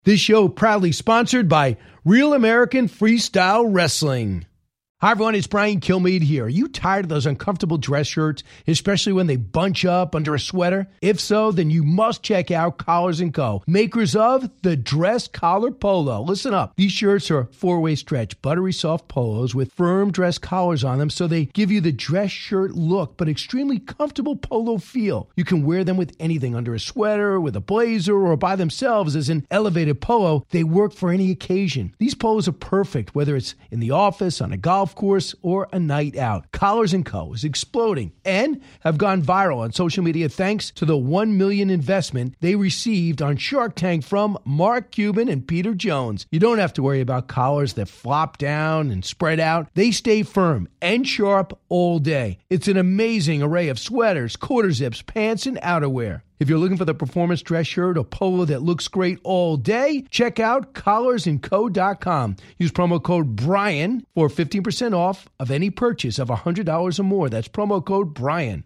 This show proudly sponsored by Real American Freestyle Wrestling. Hi, everyone. It's Brian Kilmeade here. Are you tired of those uncomfortable dress shirts, especially when they bunch up under a sweater? If so, then you must check out Collars & Co., makers of the Dress Collar Polo. Listen up. These shirts are four-way stretch, buttery soft polos with firm dress collars on them, so they give you the dress shirt look, but extremely comfortable polo feel. You can wear them with anything, under a sweater, with a blazer, or by themselves as an elevated polo. They work for any occasion. These polos are perfect, whether it's in the office, on a golf course, or a night out. Collars & Co. is exploding and have gone viral on social media thanks to the $1 million investment they received on Shark Tank from Mark Cuban and Peter Jones. You don't have to worry about collars that flop down and spread out. They stay firm and sharp all day. It's an amazing array of sweaters, quarter zips, pants, and outerwear. If you're looking for the performance dress shirt or polo that looks great all day, check out collarsandco.com. Use promo code BRIAN for 15% off of any purchase of $100 or more. That's promo code BRIAN.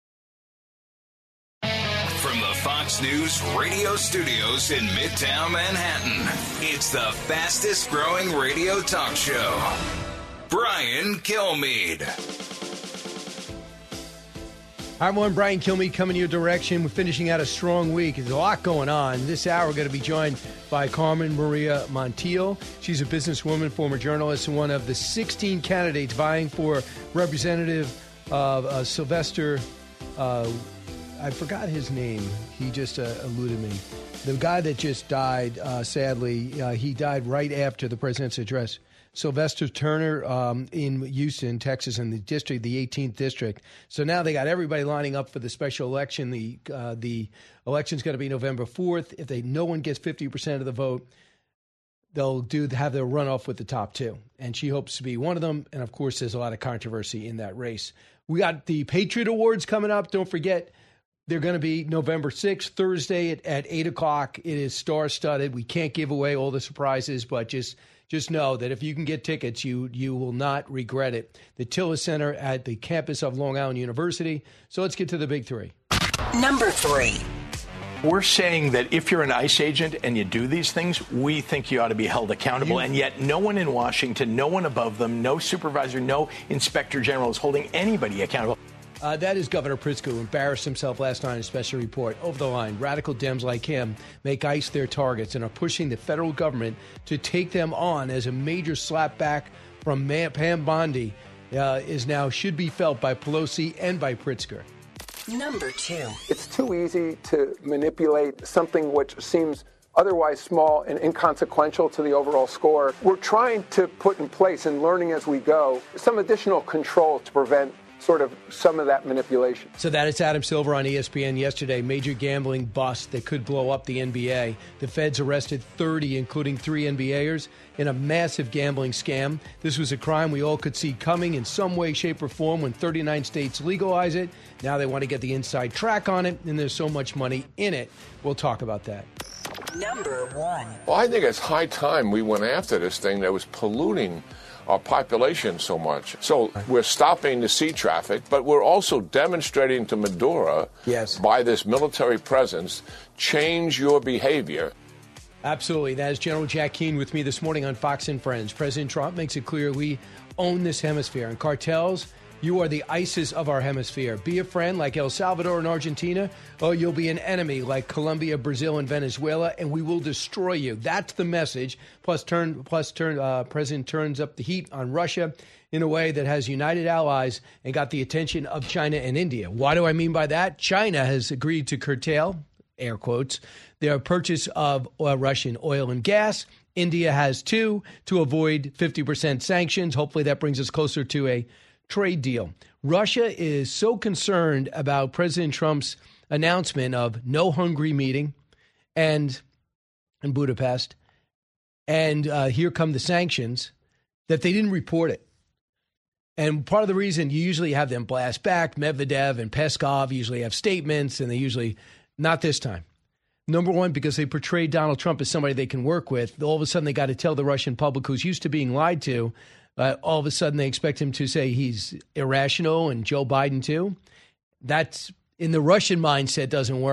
From the Fox News radio studios in Midtown Manhattan, it's the fastest growing radio talk show. Brian Kilmeade. Hi, everyone. Brian Kilmeade coming your direction. We're finishing out a strong week. There's a lot going on. This hour, we're going to be joined by Carmen Maria Montiel. She's a businesswoman, former journalist, and one of the 16 candidates vying for Representative Sylvester. I forgot his name. He just eluded me. The guy that just died, sadly, he died right after the president's address. Sylvester Turner in Houston, Texas, in the district, the 18th district. So now they got everybody lining up for the special election. The election's going to be November 4th. If no one gets 50% of the vote, they'll have their runoff with the top two. And she hopes to be one of them. And, of course, there's a lot of controversy in that race. We got the Patriot Awards coming up. Don't forget, they're going to be November 6th, Thursday at 8 o'clock. It is star-studded. We can't give away all the surprises, but just know that if you can get tickets, you will not regret it. The Tillis Center at the campus of Long Island University. So let's get to the big three. Number 3. We're saying that if you're an ICE agent and you do these things, we think you ought to be held accountable. And yet no one in Washington, no one above them, no supervisor, no inspector general is holding anybody accountable. That is Governor Pritzker, who embarrassed himself last night in a special report. Over the line, radical Dems like him make ICE their targets and are pushing the federal government to take them on as a major slapback from Pam Bondi should be felt by Pelosi and by Pritzker. Number 2. It's too easy to manipulate something which seems otherwise small and inconsequential to the overall score. We're trying to put in place, and learning as we go, some additional control to prevent sort of some of that manipulation. So that is Adam Silver on ESPN yesterday. Major gambling bust that could blow up the NBA. The feds arrested 30, including 3 NBAers, in a massive gambling scam. This was a crime we all could see coming in some way, shape, or form when 39 states legalize it. Now they want to get the inside track on it, and there's so much money in it. We'll talk about that. Number 1. Well, I think it's high time we went after this thing that was polluting our population so much. So we're stopping the sea traffic, but we're also demonstrating to Maduro, by this military presence, change your behavior. Absolutely. That is General Jack Keane with me this morning on Fox and Friends. President Trump makes it clear we own this hemisphere. And cartels, you are the ISIS of our hemisphere. Be a friend like El Salvador and Argentina, or you'll be an enemy like Colombia, Brazil, and Venezuela, and we will destroy you. That's the message. President turns up the heat on Russia in a way that has united allies and got the attention of China and India. What do I mean by that? China has agreed to curtail, air quotes, their purchase of Russian oil and gas. India has too, to avoid 50% sanctions. Hopefully that brings us closer to a trade deal. Russia is so concerned about President Trump's announcement of no hungry meeting in Budapest, and here come the sanctions, that they didn't report it. And part of the reason you usually have them blast back, Medvedev and Peskov usually have statements, and they usually, not this time. Number one, because they portrayed Donald Trump as somebody they can work with. All of a sudden, they got to tell the Russian public, who's used to being lied to, all of a sudden they expect him to say he's irrational, and Joe Biden too. That's, in the Russian mindset, doesn't work.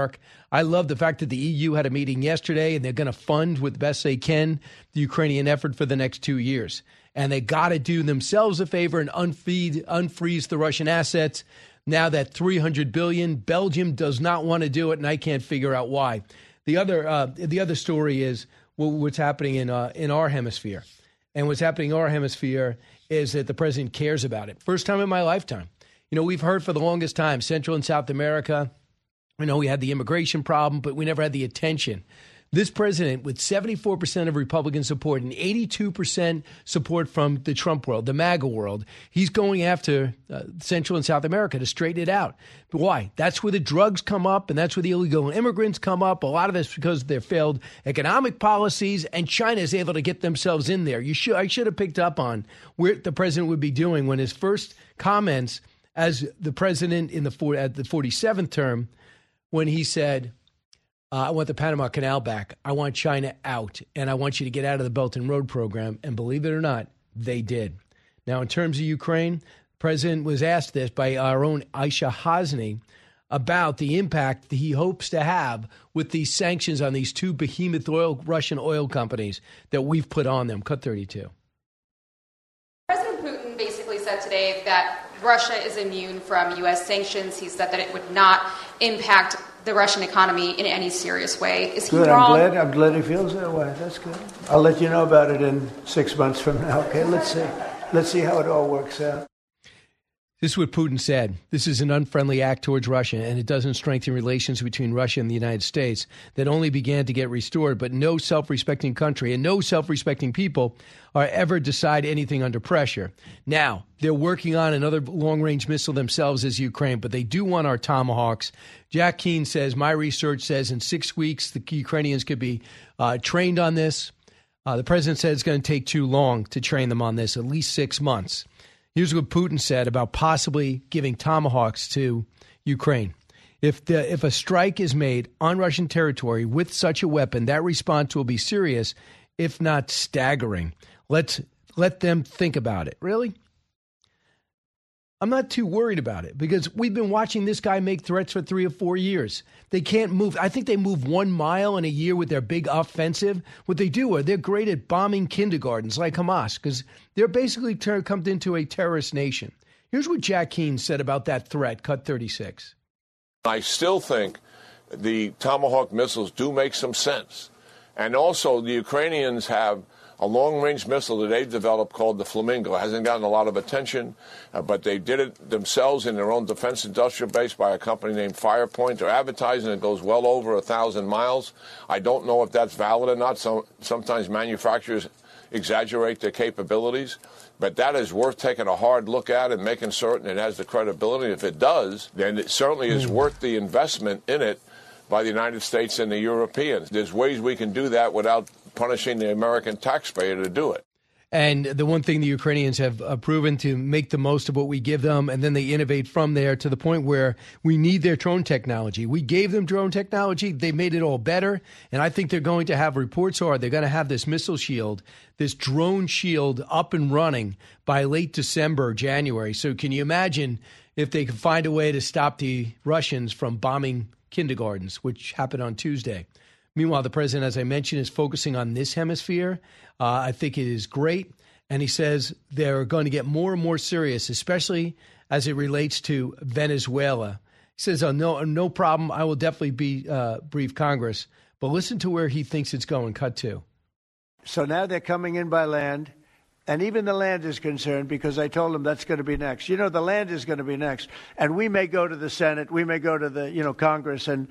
I love the fact that the EU had a meeting yesterday and they're going to fund with best they can the Ukrainian effort for the next 2 years. And they got to do themselves a favor and unfreeze the Russian assets. Now that $300 billion, Belgium does not want to do it, and I can't figure out why. The other story is what's happening in our hemisphere. And what's happening in our hemisphere is that the president cares about it. First time in my lifetime. We've heard for the longest time, Central and South America, we had the immigration problem, but we never had the attention. This president, with 74% of Republican support and 82% support from the Trump world, the MAGA world, he's going after Central and South America to straighten it out. But why? That's where the drugs come up, and that's where the illegal immigrants come up. A lot of this because of their failed economic policies, and China is able to get themselves in there. I should have picked up on where the president would be doing when his first comments as the president at the 47th term, when he said, I want the Panama Canal back. I want China out, and I want you to get out of the Belt and Road program. And believe it or not, they did. Now, in terms of Ukraine, the president was asked this by our own Aisha Hasni about the impact that he hopes to have with these sanctions on these two behemoth Russian oil companies that we've put on them. Cut 32. President Putin basically said today that Russia is immune from U.S. sanctions. He said that it would not impact the Russian economy in any serious way. Is he wrong? I'm glad he feels that way. That's good. I'll let you know about it in 6 months from now. Okay, let's see how it all works out. This is what Putin said. This is an unfriendly act towards Russia, and it doesn't strengthen relations between Russia and the United States that only began to get restored. But no self-respecting country and no self-respecting people are ever decide anything under pressure. Now, they're working on another long-range missile themselves as Ukraine, but they do want our Tomahawks. Jack Keane says, my research says in 6 weeks the Ukrainians could be trained on this. The president said it's going to take too long to train them on this, at least 6 months. Here's what Putin said about possibly giving Tomahawks to Ukraine. If a strike is made on Russian territory with such a weapon, that response will be serious, if not staggering. Let them think about it. Really? I'm not too worried about it because we've been watching this guy make threats for 3 or 4 years. They can't move. I think they move 1 mile in a year with their big offensive. What they do are they're great at bombing kindergartens like Hamas because they're basically come into a terrorist nation. Here's what Jack Keane said about that threat. Cut 36. I still think the Tomahawk missiles do make some sense. And also the Ukrainians have a long-range missile that they've developed called the Flamingo. It hasn't gotten a lot of attention, but they did it themselves in their own defense industrial base by a company named Firepoint. They're advertising it goes well over 1,000 miles. I don't know if that's valid or not. Sometimes manufacturers exaggerate their capabilities, but that is worth taking a hard look at and making certain it has the credibility. If it does, then it certainly is worth the investment in it by the United States and the Europeans. There's ways we can do that without punishing the American taxpayer to do it. And the one thing the Ukrainians have proven to make the most of what we give them, and then they innovate from there to the point where we need their drone technology. We gave them drone technology. They made it all better. And I think they're going to have reports are they're going to have this missile shield, this drone shield up and running by late December, January. So can you imagine if they can find a way to stop the Russians from bombing kindergartens, which happened on Tuesday? Meanwhile, the president, as I mentioned, is focusing on this hemisphere. I think it is great. And he says they're going to get more and more serious, especially as it relates to Venezuela. He says, no problem. I will definitely brief Congress. But listen to where he thinks it's going. Cut 2. So now they're coming in by land. And even the land is concerned because I told them that's going to be next. The land is going to be next. And we may go to the Senate. We may go to the, Congress and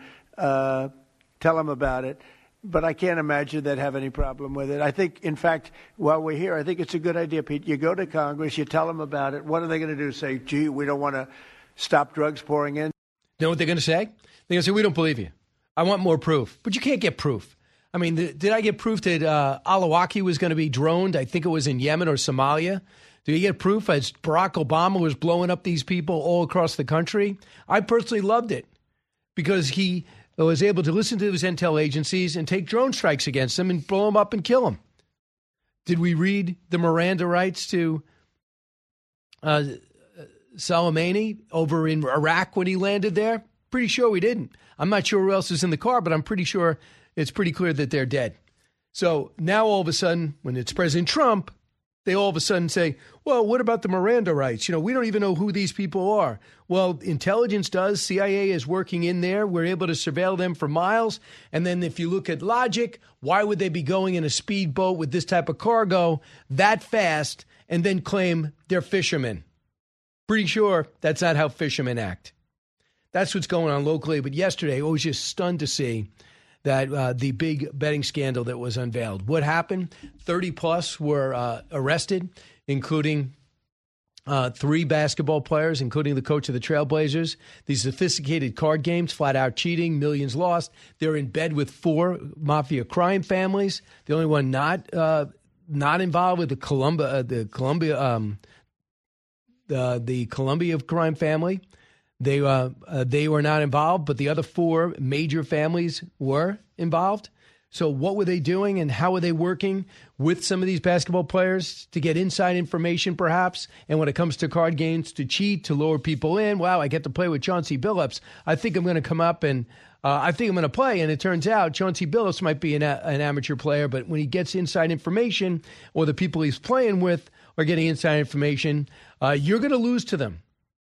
tell them about it. But I can't imagine they'd have any problem with it. I think, in fact, while we're here, I think it's a good idea, Pete. You go to Congress, you tell them about it. What are they going to do? Say, gee, we don't want to stop drugs pouring in? You know what they're going to say? They're going to say, we don't believe you. I want more proof. But you can't get proof. I mean, did I get proof that Al-Awlaki was going to be droned? I think it was in Yemen or Somalia. Did you get proof as Barack Obama was blowing up these people all across the country? I personally loved it because he was able to listen to his intel agencies and take drone strikes against them and blow them up and kill them. Did we read the Miranda rights to Soleimani over in Iraq when he landed there? Pretty sure we didn't. I'm not sure who else is in the car, but I'm pretty sure it's pretty clear that they're dead. So now all of a sudden, when it's President Trump, they all of a sudden say, well, what about the Miranda rights? We don't even know who these people are. Well, intelligence does. CIA is working in there. We're able to surveil them for miles. And then if you look at logic, why would they be going in a speedboat with this type of cargo that fast and then claim they're fishermen? Pretty sure that's not how fishermen act. That's what's going on locally. But yesterday, I was just stunned to see that the big betting scandal that was unveiled. What happened? 30-plus were arrested, including 3 basketball players, including the coach of the Trailblazers. These sophisticated card games, flat-out cheating, millions lost. They're in bed with 4 mafia crime families. The only one not involved with the Columbia crime family. They were not involved, but the other 4 major families were involved. So what were they doing and how were they working with some of these basketball players to get inside information perhaps? And when it comes to card games, to cheat, to lure people in. Wow, I get to play with Chauncey Billups. I think I'm going to come up and I think I'm going to play. And it turns out Chauncey Billups might be an amateur player, but when he gets inside information or the people he's playing with are getting inside information, you're going to lose to them.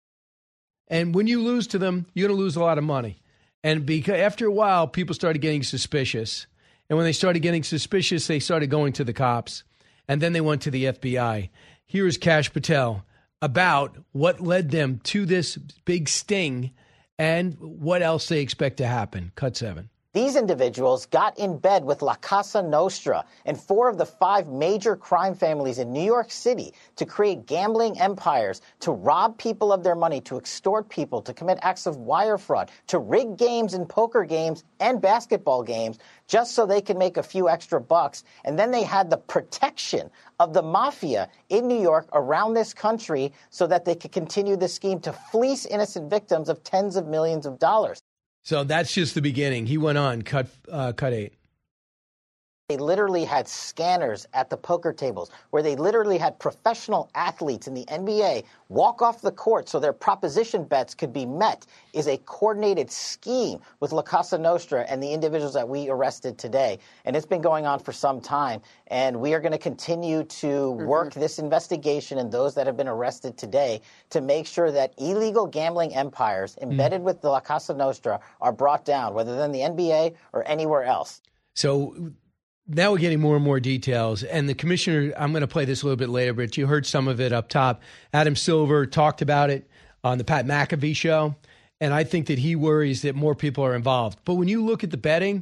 And when you lose to them, you're going to lose a lot of money. And because after a while, people started getting suspicious. And when they started getting suspicious, they started going to the cops. And then they went to the FBI. Here is Kash Patel about what led them to this big sting and what else they expect to happen. Cut 7. These individuals got in bed with La Cosa Nostra and 4 of the 5 major crime families in New York City to create gambling empires, to rob people of their money, to extort people, to commit acts of wire fraud, to rig games and poker games and basketball games just so they could make a few extra bucks. And then they had the protection of the mafia in New York around this country so that they could continue the scheme to fleece innocent victims of tens of millions of dollars. So that's just the beginning. He went on, cut 8. They literally had scanners at the poker tables where they literally had professional athletes in the NBA walk off the court so their proposition bets could be met. Is a coordinated scheme with La Cosa Nostra and the individuals that we arrested today. And it's been going on for some time. And we are going to continue to work this investigation and those that have been arrested today to make sure that illegal gambling empires embedded with the La Cosa Nostra are brought down, whether they're in the NBA or anywhere else. So now we're getting more and more details. And the commissioner, I'm going to play this a little bit later, but you heard some of it up top. Adam Silver talked about it on the Pat McAfee show. And I think that he worries that more people are involved. But when you look at the betting,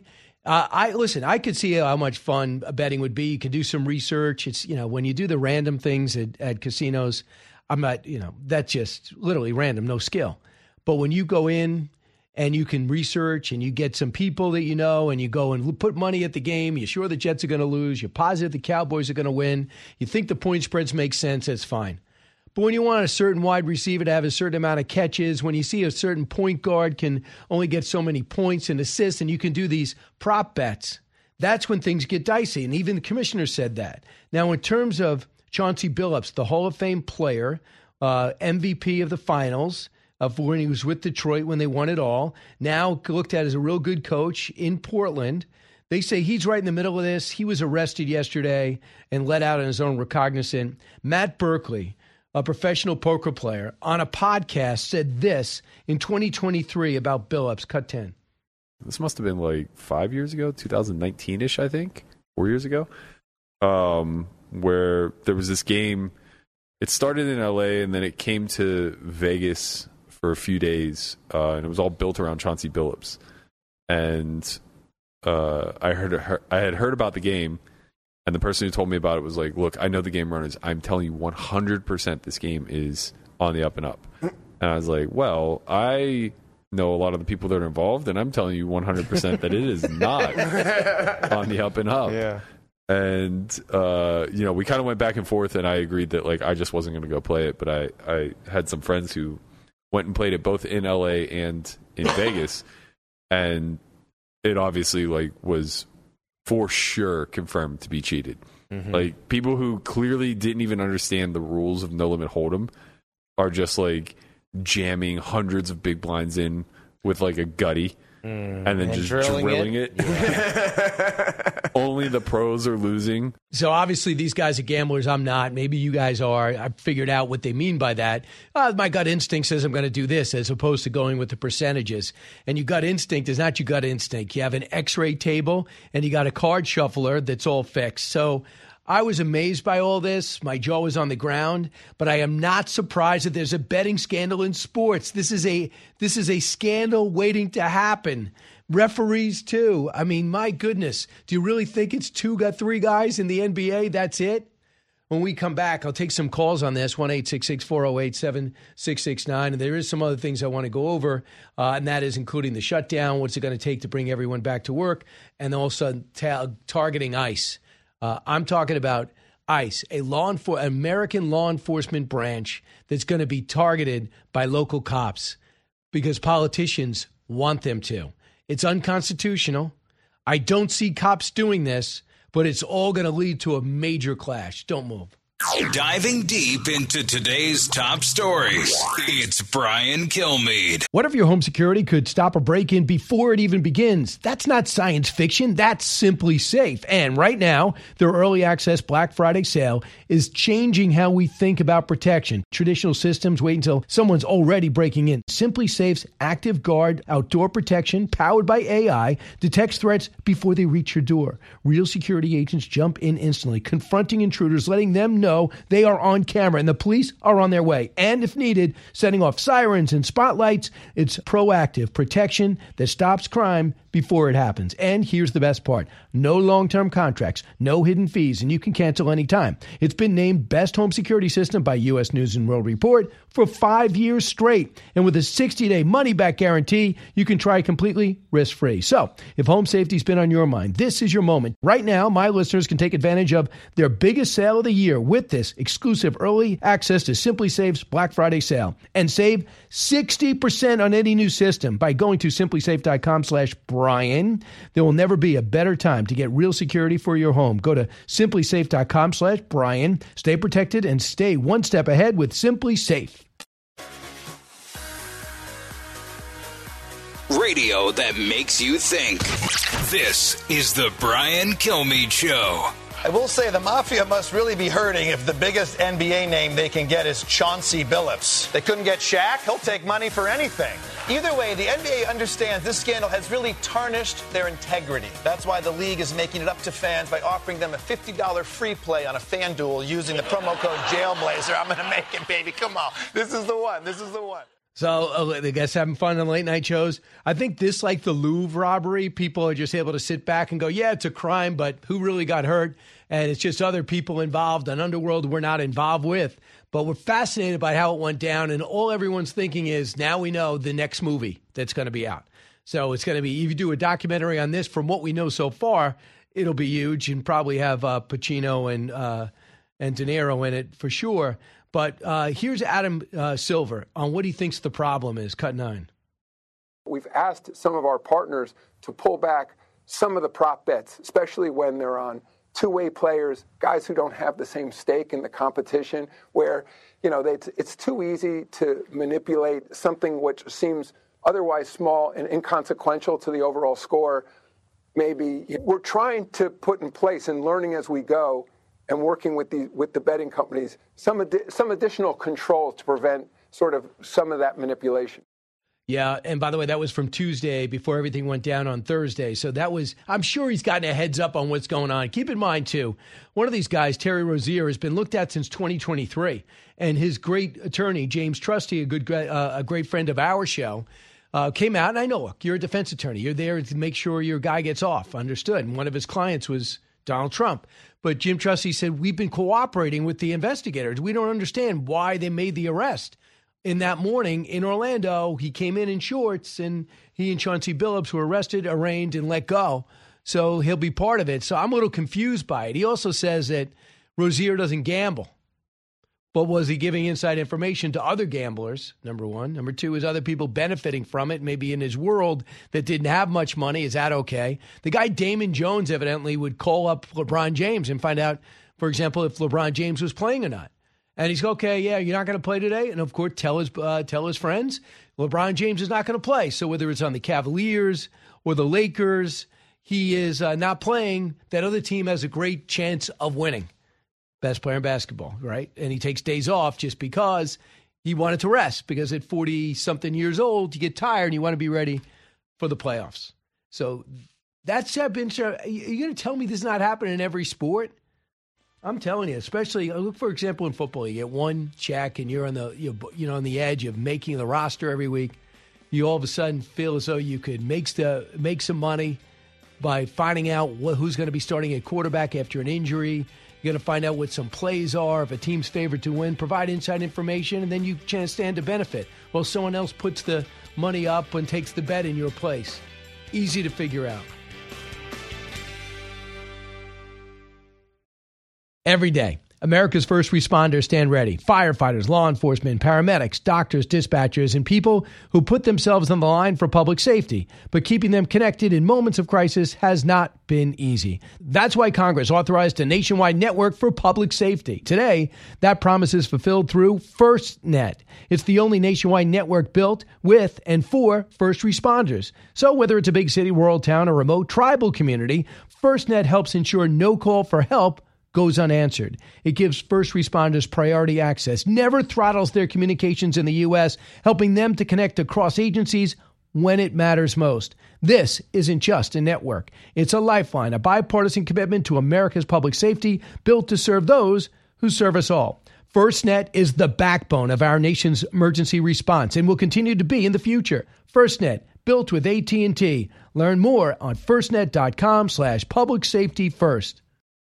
I could see how much fun betting would be. You could do some research. It's, when you do the random things at casinos, I'm not, that's just literally random, no skill. But when you go in and you can research and you get some people that you know and you go and put money at the game, you're sure the Jets are going to lose, you're positive the Cowboys are going to win, you think the point spreads make sense, that's fine. But when you want a certain wide receiver to have a certain amount of catches, when you see a certain point guard can only get so many points and assists, and you can do these prop bets, that's when things get dicey. And even the commissioner said that. Now, in terms of Chauncey Billups, the Hall of Fame player, MVP of the finals, when he was with Detroit when they won it all, now looked at as a real good coach in Portland. They say he's right in the middle of this. He was arrested yesterday and let out on his own recognizance. Matt Berkley, a professional poker player, on a podcast said this in 2023 about Billups. Cut 10. This must have been like 5 years ago, 2019-ish, I think, 4 years ago, where there was this game. It started in L.A. and then it came to Vegas for a few days, and it was all built around Chauncey Billups. And I had heard about the game, and the person who told me about it was like, look, I know the game runners. I'm telling you 100% this game is on the up and up. And I was like, well, I know a lot of the people that are involved, and I'm telling you 100% that it is not on the up and up. Yeah. And, we kind of went back and forth, and I agreed that, like, I just wasn't going to go play it. But I had some friends who went and played it both in L.A. and in Vegas. And it obviously, like, was for sure confirmed to be cheated. Mm-hmm. Like, people who clearly didn't even understand the rules of No Limit Hold'em are just, like, jamming hundreds of big blinds in with like a gutty and then just drilling it. Yeah. Only the pros are losing. So obviously these guys are gamblers. I'm not. Maybe you guys are. I figured out what they mean by that. My gut instinct says I'm going to do this as opposed to going with the percentages. And your gut instinct is not your gut instinct. You have an X-ray table and you got a card shuffler that's all fixed. So I was amazed by all this. My jaw was on the ground, but I am not surprised that there's a betting scandal in sports. This is a scandal waiting to happen. Referees too. I mean, my goodness. Do you really think it's three guys in the NBA? That's it? When we come back, I'll take some calls on this, 1-866-408-7669. And there is some other things I want to go over, and that is including the shutdown, what's it going to take to bring everyone back to work, and also targeting ICE. I'm talking about ICE, an American law enforcement branch that's going to be targeted by local cops because politicians want them to. It's unconstitutional. I don't see cops doing this, but it's all going to lead to a major clash. Don't move. Diving deep into today's top stories, it's Brian Kilmeade. What if your home security could stop a break-in before it even begins? That's not science fiction. That's Simply Safe. And right now, their early access Black Friday sale is changing how we think about protection. Traditional systems wait until someone's already breaking in. Simply Safe's Active Guard outdoor protection, powered by AI, detects threats before they reach your door. Real security agents jump in instantly, confronting intruders, letting them know they are on camera and the police are on their way. And if needed, setting off sirens and spotlights. It's proactive protection that stops crime before it happens. And here's the best part. No long-term contracts, no hidden fees, and you can cancel anytime. It's been named Best Home Security System by U.S. News & World Report for 5 years straight. And with a 60-day money-back guarantee, you can try completely risk-free. So, if home safety's been on your mind, this is your moment. Right now, my listeners can take advantage of their biggest sale of the year with this exclusive early access to Simply Safe's Black Friday sale and save 60% on any new system by going to simplysafe.com/Brian. There will never be a better time to get real security for your home. Go to simplysafe.com/Brian. Stay protected and stay one step ahead with Simply Safe. Radio that makes you think. This is the Brian Kilmeade Show. I will say the Mafia must really be hurting if the biggest NBA name they can get is Chauncey Billups. They couldn't get Shaq. He'll take money for anything. Either way, the NBA understands this scandal has really tarnished their integrity. That's why the league is making it up to fans by offering them a $50 free play on a FanDuel using the promo code Jailblazer. I'm going to make it, baby. Come on. This is the one. This is the one. So the guys having fun on late night shows. I think this, like the Louvre robbery, people are just able to sit back and go, yeah, it's a crime, but who really got hurt? And it's just other people involved, an underworld we're not involved with. But we're fascinated by how it went down, and all everyone's thinking is now we know the next movie that's going to be out. So it's going to be, if you do a documentary on this, from what we know so far, it'll be huge and probably have Pacino and De Niro in it for sure. But here's Adam Silver on what he thinks the problem is. Cut 9. We've asked some of our partners to pull back some of the prop bets, especially when they're on two-way players, guys who don't have the same stake in the competition, where, you know, it's too easy to manipulate something which seems otherwise small and inconsequential to the overall score. Maybe we're trying to put in place and learning as we go and working with the betting companies some additional controls to prevent sort of some of that manipulation. Yeah, and by the way, that was from Tuesday before everything went down on Thursday. So that was, I'm sure he's gotten a heads up on what's going on. Keep in mind, too, one of these guys, Terry Rozier, has been looked at since 2023. And his great attorney, James Trusty, a great friend of our show, came out. And I know, look, you're a defense attorney. You're there to make sure your guy gets off. Understood. And one of his clients was Donald Trump. But Jim Trusty said, we've been cooperating with the investigators. We don't understand why they made the arrest. In that morning in Orlando, he came in shorts, and he and Chauncey Billups were arrested, arraigned, and let go. So he'll be part of it. So I'm a little confused by it. He also says that Rozier doesn't gamble. But was he giving inside information to other gamblers, number one? Number two, is other people benefiting from it, maybe in his world that didn't have much money? Is that okay? The guy Damon Jones evidently would call up LeBron James and find out, for example, if LeBron James was playing or not. And he's okay, yeah, you're not going to play today. And, of course, tell his friends, LeBron James is not going to play. So whether it's on the Cavaliers or the Lakers, he is not playing. That other team has a great chance of winning. Best player in basketball, right? And he takes days off just because he wanted to rest. Because at 40-something years old, you get tired and you want to be ready for the playoffs. So that's been. You're going to tell me this is not happening in every sport? I'm telling you, especially look, for example, in football, you get one check and you're on on the edge of making the roster every week. You all of a sudden feel as though you could make some money by finding out who's going to be starting at quarterback after an injury. You're going to find out what some plays are, if a team's favored to win, provide inside information, and then you stand to benefit. Well, someone else puts the money up and takes the bet in your place. Easy to figure out. Every day, America's first responders stand ready. Firefighters, law enforcement, paramedics, doctors, dispatchers, and people who put themselves on the line for public safety. But keeping them connected in moments of crisis has not been easy. That's why Congress authorized a nationwide network for public safety. Today, that promise is fulfilled through FirstNet. It's the only nationwide network built with and for first responders. So whether it's a big city, rural town, or remote tribal community, FirstNet helps ensure no call for help goes unanswered. It gives first responders priority access, never throttles their communications in the U.S., helping them to connect across agencies when it matters most. This isn't just a network. It's a lifeline, a bipartisan commitment to America's public safety, built to serve those who serve us all. FirstNet is the backbone of our nation's emergency response and will continue to be in the future. FirstNet, built with AT&T. Learn more on firstnet.com/public safety first.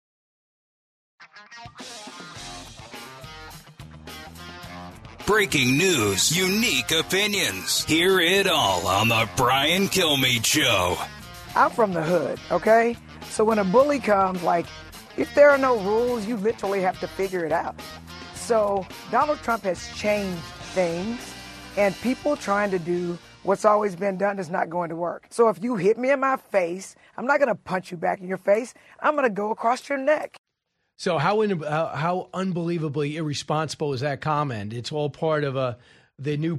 Breaking news, unique opinions. Hear it all on the Brian Kilmeade Show. I'm from the hood, okay? So when a bully comes, if there are no rules, you literally have to figure it out. So Donald Trump has changed things, and people trying to do what's always been done is not going to work. So if you hit me in my face, I'm not going to punch you back in your face. I'm going to go across your neck. So how unbelievably irresponsible is that comment? It's all part of the new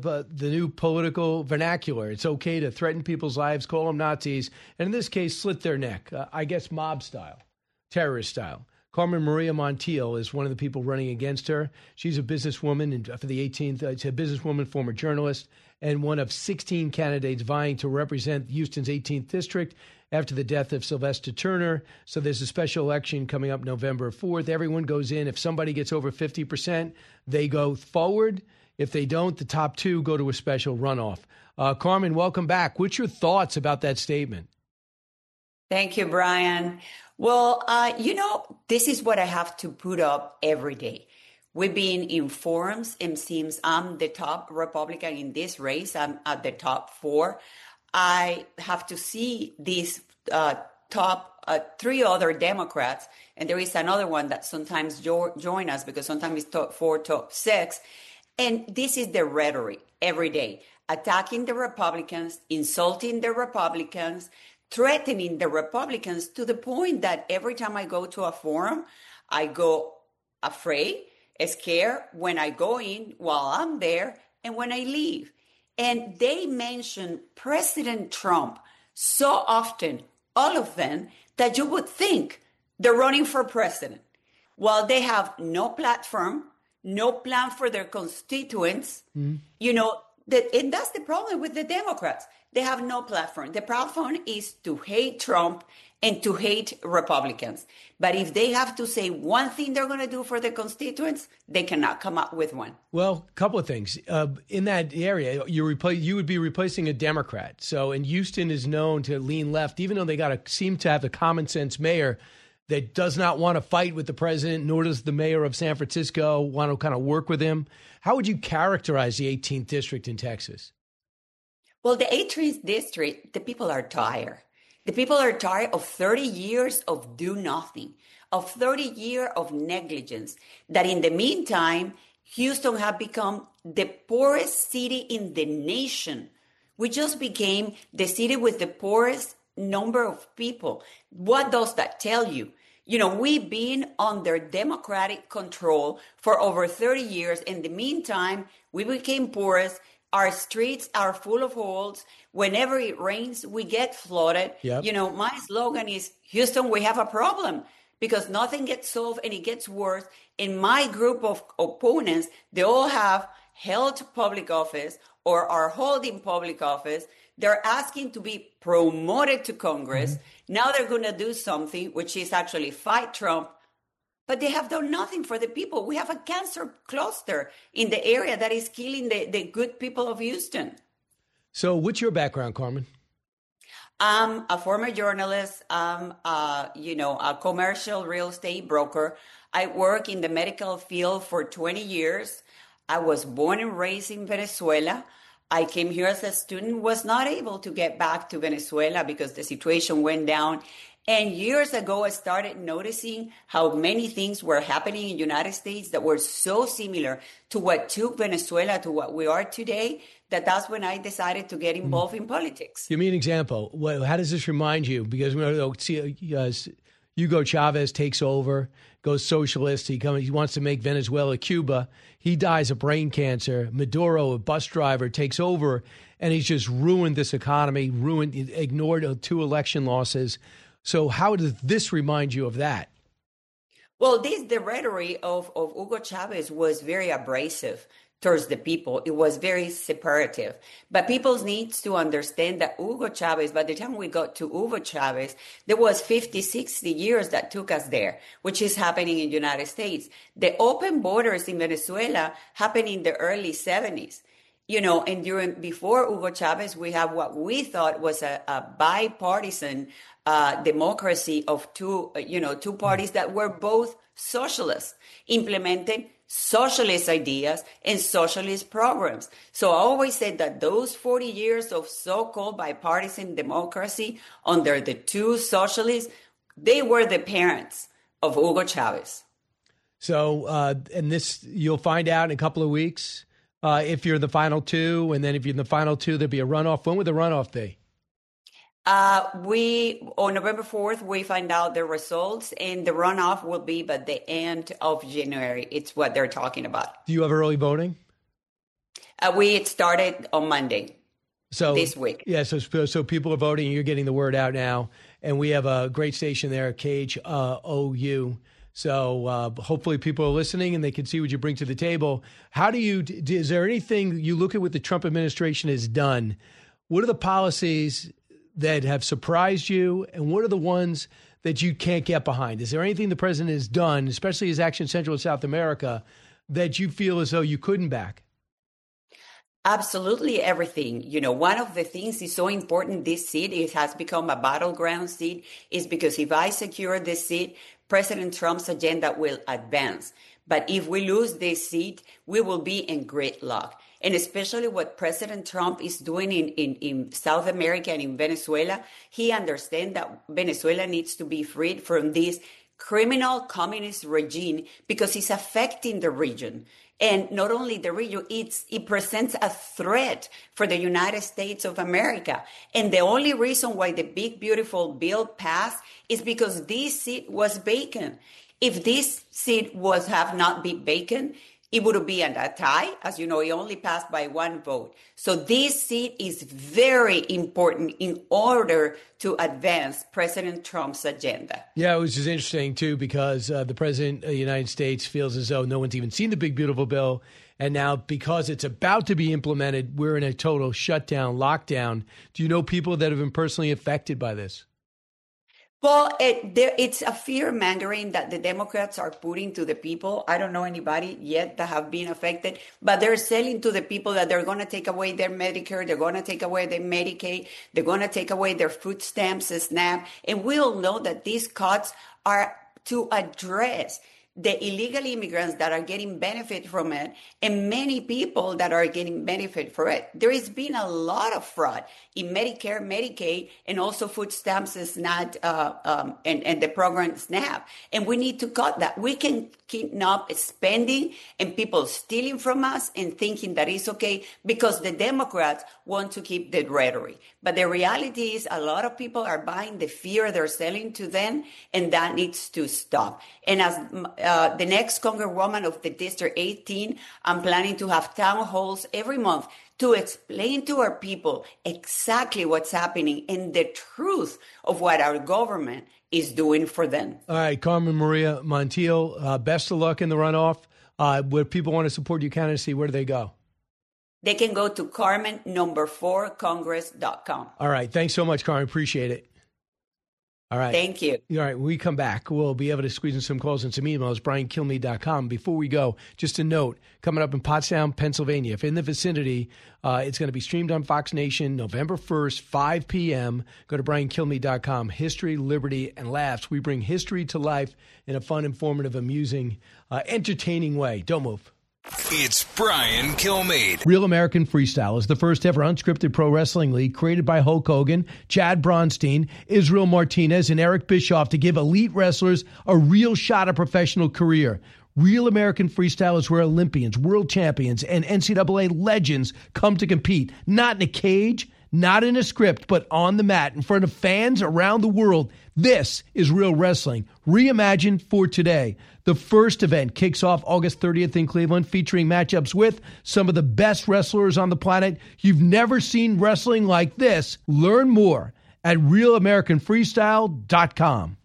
political vernacular. It's okay to threaten people's lives, call them Nazis, and in this case, slit their neck. I guess mob style, terrorist style. Carmen Maria Montiel is one of the people running against her. She's a businesswoman for the 18th. It's a businesswoman, former journalist, and one of 16 candidates vying to represent Houston's 18th district after the death of Sylvester Turner. So there's a special election coming up November 4th. Everyone goes in. If somebody gets over 50%, they go forward. If they don't, the top two go to a special runoff. Carmen, welcome back. What's your thoughts about that statement? Thank you, Brian. Well, this is what I have to put up every day. We've been in forums, and seems I'm the top Republican in this race. I'm at the top 4. I have to see these top 3 other Democrats, and there is another one that sometimes join us because sometimes it's top 4, top 6. And this is the rhetoric every day, attacking the Republicans, insulting the Republicans, threatening the Republicans, to the point that every time I go to a forum, I go afraid, scared when I go in, while I'm there, and when I leave. And they mention President Trump so often, all of them, that you would think they're running for president. While they have no platform, no plan for their constituents, and that's the problem with the Democrats. They have no platform. The platform is to hate Trump and to hate Republicans. But if they have to say one thing they're going to do for their constituents, they cannot come up with one. Well, a couple of things. In that area, you would be replacing a Democrat. So, and Houston is known to lean left, even though they seem to have a common sense mayor that does not want to fight with the president, nor does the mayor of San Francisco want to kind of work with him. How would you characterize the 18th district in Texas? Well, the 18th district, the people are tired. The people are tired of 30 years of do nothing, of 30 years of negligence, that in the meantime, Houston have become the poorest city in the nation. We just became the city with the poorest number of people. What does that tell you? You know, we've been under democratic control for over 30 years. In the meantime, we became porous. Our streets are full of holes. Whenever it rains, we get flooded. Yep. You know, my slogan is, Houston, we have a problem, because nothing gets solved and it gets worse. In my group of opponents, they all have held public office or are holding public office. They're asking to be promoted to Congress. Now they're going to do something, which is actually fight Trump. But they have done nothing for the people. We have a cancer cluster in the area that is killing the good people of Houston. So what's your background, Carmen? I'm a former journalist. I'm, a commercial real estate broker. I work in the medical field for 20 years. I was born and raised in Venezuela. I came here as a student, was not able to get back to Venezuela because the situation went down. And years ago, I started noticing how many things were happening in the United States that were so similar to what took Venezuela to what we are today, that's when I decided to get involved in politics. Give me an example. How does this remind you? Because Hugo Chavez takes over, goes socialist. He wants to make Venezuela Cuba. He dies of brain cancer. Maduro, a bus driver, takes over, and he's just ruined this economy, ignored 2 election losses. So how does this remind you of that? Well, the rhetoric of Hugo Chavez was very abrasive towards the people. It was very separative. But people need to understand that Hugo Chavez, by the time we got to Hugo Chavez, there was 50, 60 years that took us there, which is happening in the United States. The open borders in Venezuela happened in the early 70s. You know, and before Hugo Chavez, we have what we thought was a bipartisan democracy of two parties that were both socialists, implementing socialist ideas and socialist programs. So I always said that those 40 years of so-called bipartisan democracy under the 2 socialists, they were the parents of Hugo Chavez. So, and this, you'll find out in a couple of weeks if you're in the final 2, and then if you're in the final 2, there'll be a runoff. When would the runoff be? On November 4th, we find out the results, and the runoff will be by the end of January. It's what they're talking about. Do you have early voting? We started on Monday. This week. Yeah, so people are voting, and you're getting the word out now. And we have a great station there, KHOU. So hopefully people are listening and they can see what you bring to the table. Is there anything you look at what the Trump administration has done? What are the policies that have surprised you, and what are the ones that you can't get behind? Is there anything the president has done, especially his action Central and South America, that you feel as though you couldn't back? Absolutely everything. You know, one of the things is so important, this seat, it has become a battleground seat, is because if I secure this seat, President Trump's agenda will advance. But if we lose this seat, we will be in great luck. And especially what President Trump is doing in South America and in Venezuela, he understands that Venezuela needs to be freed from this criminal communist regime because it's affecting the region. And not only the region, it presents a threat for the United States of America. And the only reason why the big, beautiful bill passed is because this seat was vacant. If this seat have not been vacant, it would be a tie. As you know, it only passed by 1 vote. So this seat is very important in order to advance President Trump's agenda. Yeah, which is interesting, too, because the president of the United States feels as though no one's even seen the big, beautiful bill. And now, because it's about to be implemented, we're in a total shutdown, lockdown. Do you know people that have been personally affected by this? Well, it's a fear-mongering that the Democrats are putting to the people. I don't know anybody yet that have been affected, but they're selling to the people that they're going to take away their Medicare, they're going to take away their Medicaid, they're going to take away their food stamps, SNAP. And we all know that these cuts are to address the illegal immigrants that are getting benefit from it, and many people that are getting benefit for it. There has been a lot of fraud in Medicare, Medicaid, and also food stamps is not, and the program SNAP. And we need to cut that. We can keep not spending and people stealing from us and thinking that it's okay because the Democrats want to keep the rhetoric. But the reality is a lot of people are buying the fear they're selling to them, and that needs to stop. And as the next Congresswoman of the District 18, I'm planning to have town halls every month to explain to our people exactly what's happening and the truth of what our government is doing for them. All right, Carmen Maria Montiel, best of luck in the runoff. Where people want to support your candidacy, where do they go? They can go to Carmen4Congress.com. All right, thanks so much, Carmen. Appreciate it. All right. Thank you. All right, when we come back, we'll be able to squeeze in some calls and some emails, BrianKilmeade.com. Before we go, just a note, coming up in Pottstown, Pennsylvania, if in the vicinity, it's going to be streamed on Fox Nation November 1st, 5 p.m. Go to BrianKilmeade.com. History, liberty, and laughs. We bring history to life in a fun, informative, amusing, entertaining way. Don't move. It's Brian Kilmeade. Real American Freestyle is the first ever unscripted pro wrestling league created by Hulk Hogan, Chad Bronstein, Israel Martinez, and Eric Bischoff to give elite wrestlers a real shot at professional career. Real American Freestyle is where Olympians, world champions, and NCAA legends come to compete, not in a cage, not in a script, but on the mat in front of fans around the world. This is real wrestling, reimagined for today. The first event kicks off August 30th in Cleveland, featuring matchups with some of the best wrestlers on the planet. You've never seen wrestling like this. Learn more at realamericanfreestyle.com.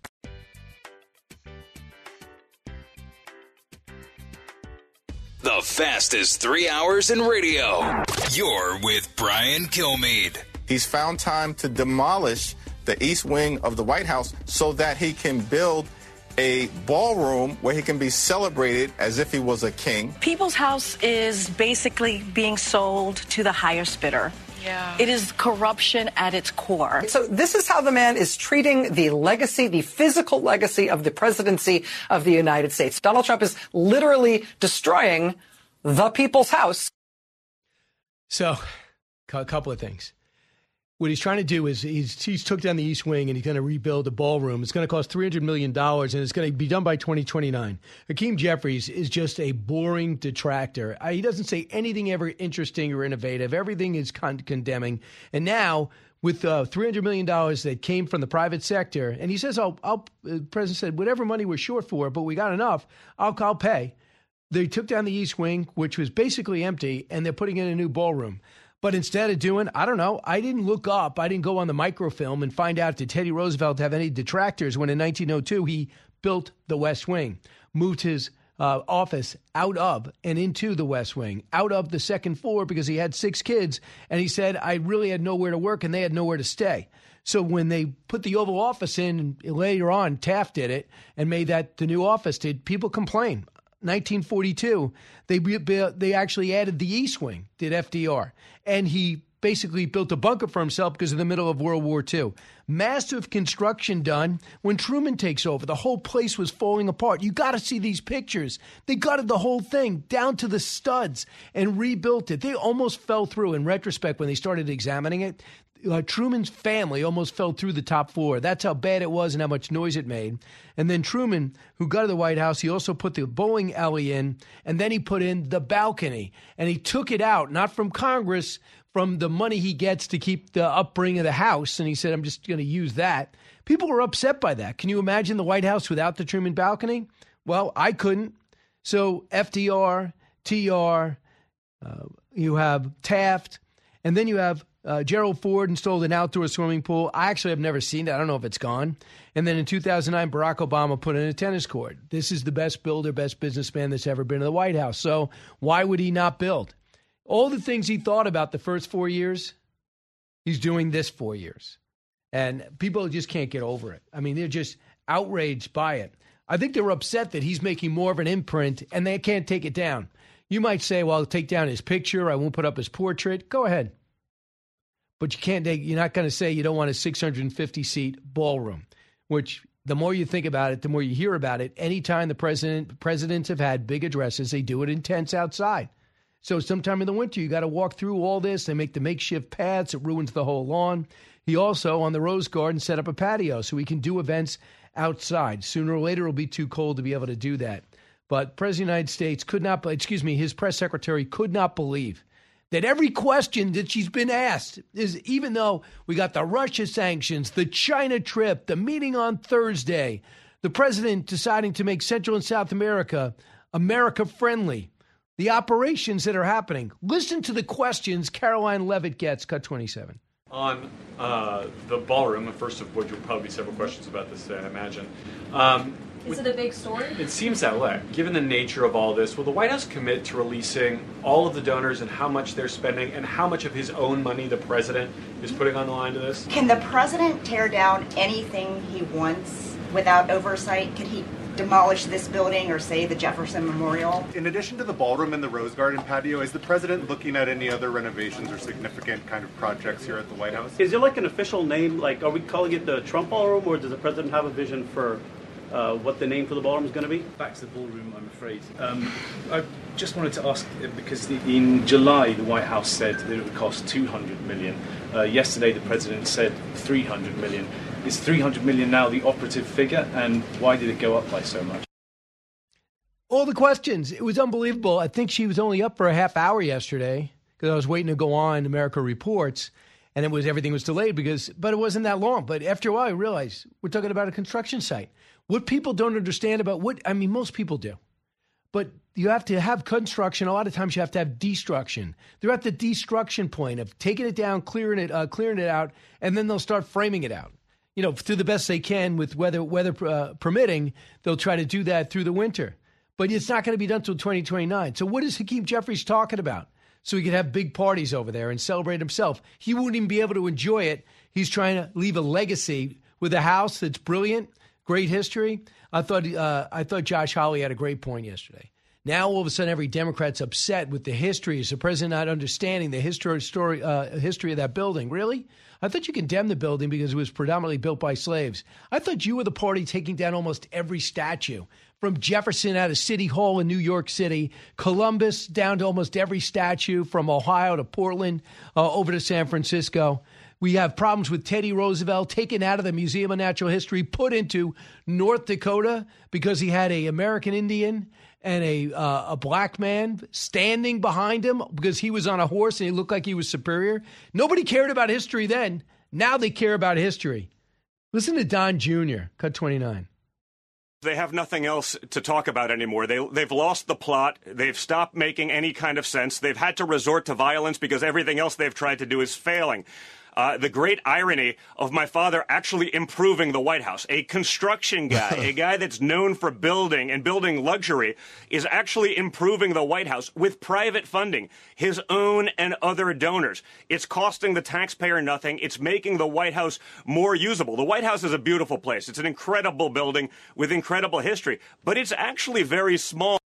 The fastest 3 hours in radio. You're with Brian Kilmeade. He's found time to demolish the east wing of the White House so that he can build a ballroom where he can be celebrated as if he was a king. People's House is basically being sold to the highest bidder. Yeah. It is corruption at its core. So this is how the man is treating the legacy, the physical legacy of the presidency of the United States. Donald Trump is literally destroying the People's House. So, a couple of things. What he's trying to do is he's took down the East Wing and he's going to rebuild a ballroom. It's going to cost $300 million and it's going to be done by 2029. Hakeem Jeffries is just a boring detractor. He doesn't say anything ever interesting or innovative. Everything is condemning. And now with $300 million that came from the private sector, and he says, the president said, whatever money we're short for, but we got enough, I'll pay. They took down the East Wing, which was basically empty, and they're putting in a new ballroom. But instead of doing, I don't know, I didn't look up, I didn't go on the microfilm and find out, did Teddy Roosevelt have any detractors when in 1902 he built the West Wing, moved his office out of and into the West Wing, out of the second floor because he had 6 kids. And he said, I really had nowhere to work and they had nowhere to stay. So when they put the Oval Office in, later on, Taft did it and made that the new office, did people complain? 1942, they actually added the East Wing, did FDR. And he basically built a bunker for himself because in the middle of World War II. Massive construction done. When Truman takes over, the whole place was falling apart. You got to see these pictures. They gutted the whole thing down to the studs and rebuilt it. They almost fell through. In retrospect, when they started examining it, Truman's family almost fell through the top floor. That's how bad it was and how much noise it made. And then Truman, who got to the White House, he also put the bowling alley in, and then he put in the balcony. And he took it out, not from Congress, from the money he gets to keep the upbringing of the house. And he said, I'm just going to use that. People were upset by that. Can you imagine the White House without the Truman balcony? Well, I couldn't. So FDR, TR, you have Taft, and then you have Gerald Ford installed an outdoor swimming pool. I actually have never seen it. I don't know if it's gone. And then in 2009, Barack Obama put in a tennis court. This is the best builder, best businessman that's ever been in the White House. So why would he not build? All the things he thought about the first 4 years, he's doing this 4 years. And people just can't get over it. I mean, they're just outraged by it. I think they're upset that he's making more of an imprint and they can't take it down. You might say, well, I'll take down his picture. I won't put up his portrait. Go ahead. But you're not going to say you don't want a 650-seat ballroom, which the more you think about it, the more you hear about it. Anytime the presidents have had big addresses, they do it in tents outside. So sometime in the winter, you got to walk through all this. They make the makeshift paths. It ruins the whole lawn. He also, on the Rose Garden, set up a patio so he can do events outside. Sooner or later, it'll be too cold to be able to do that. But President of the United States his press secretary could not believe that every question that she's been asked is, even though we got the Russia sanctions, the China trip, the meeting on Thursday, the president deciding to make Central and South America America-friendly, the operations that are happening. Listen to the questions Caroline Leavitt gets, cut 27. On the ballroom, first of which will probably be several questions about this today, I imagine. Is it a big story? It seems that way. Given the nature of all this, will the White House commit to releasing all of the donors and how much they're spending and how much of his own money the president is putting on the line to this? Can the president tear down anything he wants without oversight? Can he demolish this building or, say, the Jefferson Memorial? In addition to the ballroom and the Rose Garden patio, is the president looking at any other renovations or significant kind of projects here at the White House? Is there like an official name? Like, are we calling it the Trump Ballroom, or does the president have a vision for what the name for the ballroom is going to be? Back to the ballroom, I'm afraid. I just wanted to ask, because in July the White House said that it would cost $200 million. Yesterday the president said $300 million. Is $300 million now the operative figure, and why did it go up by so much? All the questions. It was unbelievable. I think she was only up for a half hour yesterday because I was waiting to go on America Reports, and everything was delayed but it wasn't that long. But after a while, I realized we're talking about a construction site. What people don't understand about most people do, but you have to have construction. A lot of times you have to have destruction. They're at the destruction point of taking it down, clearing it out, and then they'll start framing it out. Through the best they can with weather permitting, they'll try to do that through the winter. But it's not going to be done until 2029. So what is Hakeem Jeffries talking about? So he could have big parties over there and celebrate himself. He wouldn't even be able to enjoy it. He's trying to leave a legacy with a house that's brilliant, great history. I thought Josh Hawley had a great point yesterday. Now all of a sudden every Democrat's upset with the history. Is the president not understanding the history of that building? Really? I thought you condemned the building because it was predominantly built by slaves. I thought you were the party taking down almost every statue, from Jefferson out of City Hall in New York City, Columbus down to almost every statue, from Ohio to Portland, over to San Francisco. We have problems with Teddy Roosevelt taken out of the Museum of Natural History, put into North Dakota because he had an American Indian and a black man standing behind him because he was on a horse and he looked like he was superior. Nobody cared about history then. Now they care about history. Listen to Don Jr., cut 29. They have nothing else to talk about anymore. They've lost the plot. They've stopped making any kind of sense. They've had to resort to violence because everything else they've tried to do is failing. The great irony of my father actually improving the White House. A construction guy, a guy that's known for building and building luxury, is actually improving the White House with private funding, his own and other donors. It's costing the taxpayer nothing. It's making the White House more usable. The White House is a beautiful place. It's an incredible building with incredible history, but it's actually very small.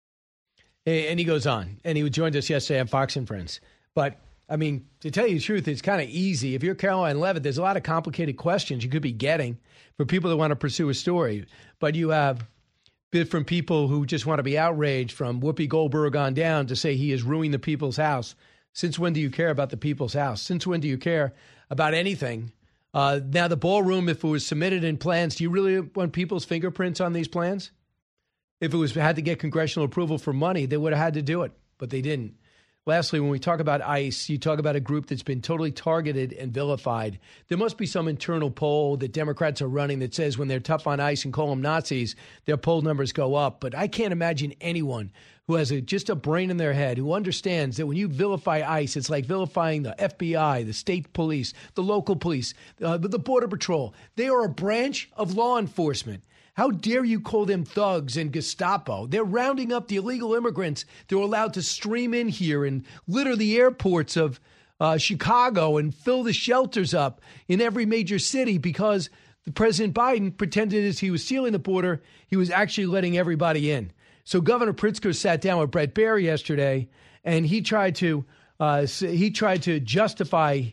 And he goes on, and he joined us yesterday on Fox and Friends. But to tell you the truth, it's kind of easy. If you're Caroline Leavitt, there's a lot of complicated questions you could be getting for people that want to pursue a story. But you have different people who just want to be outraged, from Whoopi Goldberg on down, to say he is ruining the people's house. Since when do you care about the people's house? Since when do you care about anything? Now, the ballroom, if it was submitted in plans, do you really want people's fingerprints on these plans? If it had to get congressional approval for money, they would have had to do it, but they didn't. Lastly, when we talk about ICE, you talk about a group that's been totally targeted and vilified. There must be some internal poll that Democrats are running that says when they're tough on ICE and call them Nazis, their poll numbers go up. But I can't imagine anyone who has just a brain in their head who understands that when you vilify ICE, it's like vilifying the FBI, the state police, the local police, the Border Patrol. They are a branch of law enforcement. How dare you call them thugs and Gestapo? They're rounding up the illegal immigrants. They're allowed to stream in here and litter the airports of Chicago and fill the shelters up in every major city because the President Biden pretended as he was sealing the border, he was actually letting everybody in. So Governor Pritzker sat down with Brett Baer yesterday, and he tried to justify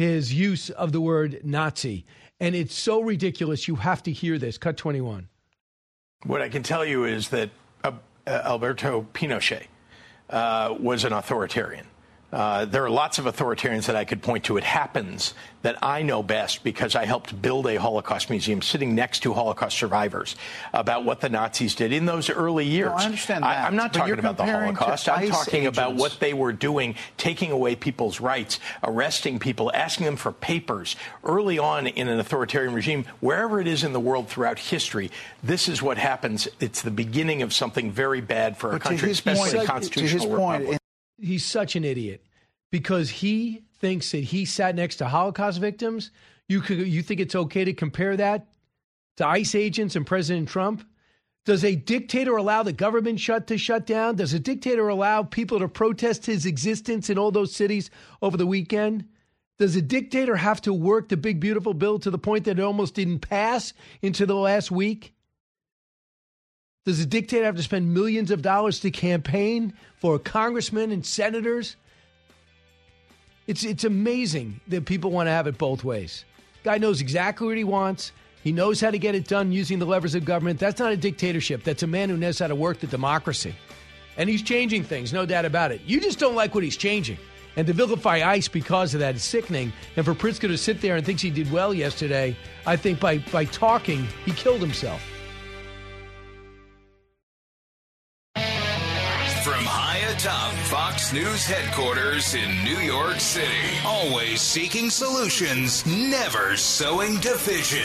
his use of the word Nazi. And it's so ridiculous. You have to hear this. Cut 21. What I can tell you is that Alberto Pinochet was an authoritarian. There are lots of authoritarians that I could point to. It happens that I know best because I helped build a Holocaust museum sitting next to Holocaust survivors about what the Nazis did in those early years. No, I understand that. I'm not talking about the Holocaust. I'm talking about what they were doing, taking away people's rights, arresting people, asking them for papers. Early on in an authoritarian regime, wherever it is in the world throughout history, this is what happens. It's the beginning of something very bad for a country, especially a constitutional republic. He's such an idiot because he thinks that he sat next to Holocaust victims. You think it's okay to compare that to ICE agents and President Trump? Does a dictator allow the government to shut down? Does a dictator allow people to protest his existence in all those cities over the weekend? Does a dictator have to work the big, beautiful bill to the point that it almost didn't pass into the last week? Does a dictator have to spend millions of dollars to campaign for congressmen and senators? It's amazing that people want to have it both ways. Guy knows exactly what he wants. He knows how to get it done using the levers of government. That's not a dictatorship. That's a man who knows how to work the democracy. And he's changing things, no doubt about it. You just don't like what he's changing. And to vilify ICE because of that is sickening. And for Pritzker to sit there and thinks he did well yesterday, I think by talking, he killed himself. From high atop Fox News headquarters in New York City, always seeking solutions, never sowing division.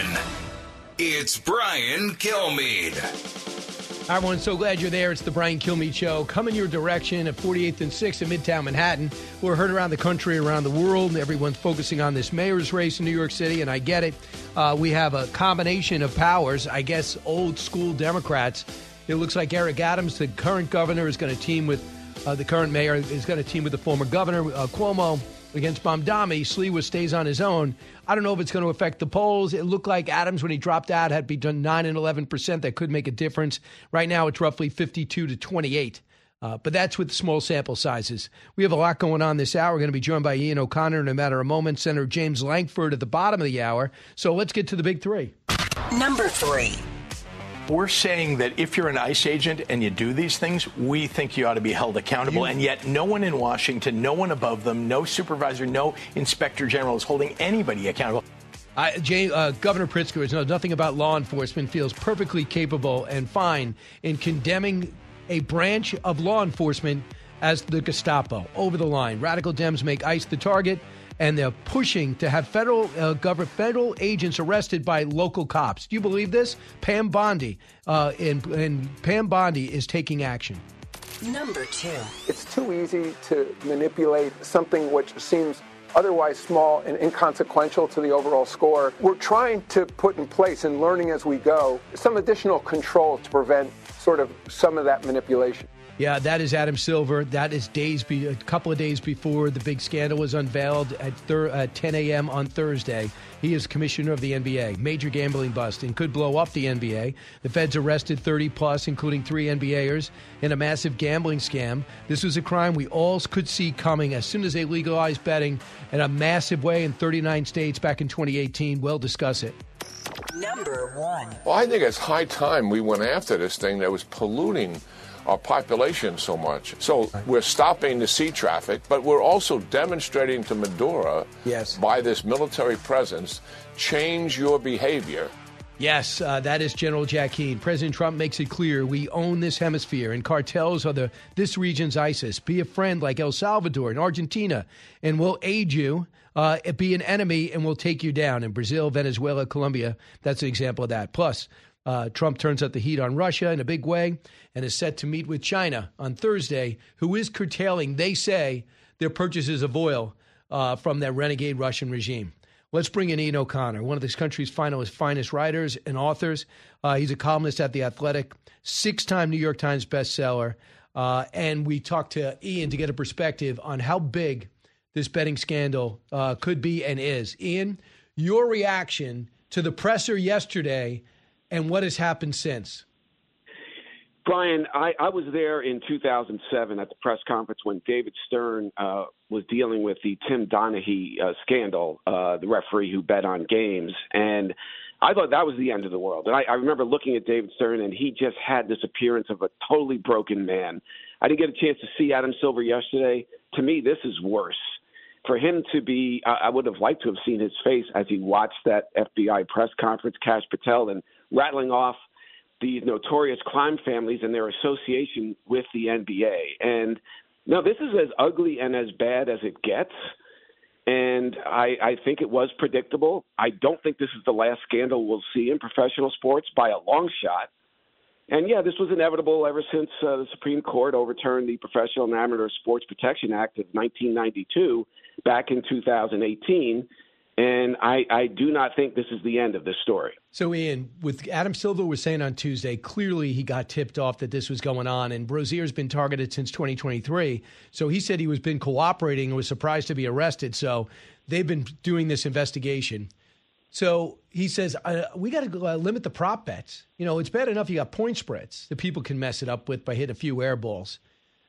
It's Brian Kilmeade. Hi, everyone. So glad you're there. It's the Brian Kilmeade Show. Coming your direction at 48th and 6th in Midtown Manhattan. We're heard around the country, around the world. Everyone's focusing on this mayor's race in New York City, and I get it. We have a combination of powers, I guess, old school Democrats. It looks like Eric Adams, the current governor, is going to team with the current mayor, is going to team with the former governor, Cuomo, against Mamdani. Sliwa stays on his own. I don't know if it's going to affect the polls. It looked like Adams, when he dropped out, had between 9 and 11%. That could make a difference. Right now, it's roughly 52 to 28. But that's with small sample sizes. We have a lot going on this hour. We're going to be joined by Ian O'Connor in a matter of moments. Senator James Lankford at the bottom of the hour. So let's get to the big three. Number 3. We're saying that if you're an ICE agent and you do these things, we think you ought to be held accountable. And yet no one in Washington, no one above them, no supervisor, no inspector general is holding anybody accountable. Governor Pritzker knows nothing about law enforcement, feels perfectly capable and fine in condemning a branch of law enforcement as the Gestapo. Over the line. Radical Dems make ICE the target, and they're pushing to have federal agents arrested by local cops. Do you believe this? Pam Bondi, and Pam Bondi is taking action. Number 2. It's too easy to manipulate something which seems otherwise small and inconsequential to the overall score. We're trying to put in place, and learning as we go, some additional control to prevent sort of some of that manipulation. Yeah, that is Adam Silver. That is a couple of days before the big scandal was unveiled at 10 a.m. on Thursday. He is commissioner of the NBA. Major gambling bust and could blow up the NBA. The feds arrested 30-plus, including 3 NBAers, in a massive gambling scam. This was a crime we all could see coming as soon as they legalized betting in a massive way in 39 states back in 2018. We'll discuss it. Number 1. Well, I think it's high time we went after this thing that was polluting our population so much. So we're stopping the sea traffic, but we're also demonstrating to Maduro, by this military presence, change your behavior. Yes, that is General Jack Keane. President Trump makes it clear we own this hemisphere, and cartels are this region's ISIS. Be a friend like El Salvador and Argentina, and we'll aid you. Be an enemy, and we'll take you down. In Brazil, Venezuela, Colombia, that's an example of that. Plus, Trump turns up the heat on Russia in a big way and is set to meet with China on Thursday, who is curtailing, they say, their purchases of oil from that renegade Russian regime. Let's bring in Ian O'Connor, one of this country's finest writers and authors. He's a columnist at The Athletic, 6-time New York Times bestseller. And we talked to Ian to get a perspective on how big this betting scandal could be and is. Ian, your reaction to the presser yesterday and what has happened since? Brian, I was there in 2007 at the press conference when David Stern was dealing with the Tim Donaghy scandal, the referee who bet on games. And I thought that was the end of the world. And I remember looking at David Stern, and he just had this appearance of a totally broken man. I didn't get a chance to see Adam Silver yesterday. To me, this is worse. For him to be, I would have liked to have seen his face as he watched that FBI press conference, Kash Patel, and rattling off these notorious crime families and their association with the NBA. And no, this is as ugly and as bad as it gets. And I think it was predictable. I don't think this is the last scandal we'll see in professional sports by a long shot. And, yeah, this was inevitable ever since the Supreme Court overturned the Professional and Amateur Sports Protection Act of 1992 back in 2018. And I do not think this is the end of this story. So, Ian, with Adam Silver was saying on Tuesday, clearly he got tipped off that this was going on, and Rozier's been targeted since 2023. So he said he was been cooperating and was surprised to be arrested. So they've been doing this investigation. So he says, we got to limit the prop bets. You know, it's bad enough you got point spreads that people can mess it up with by hitting a few air balls,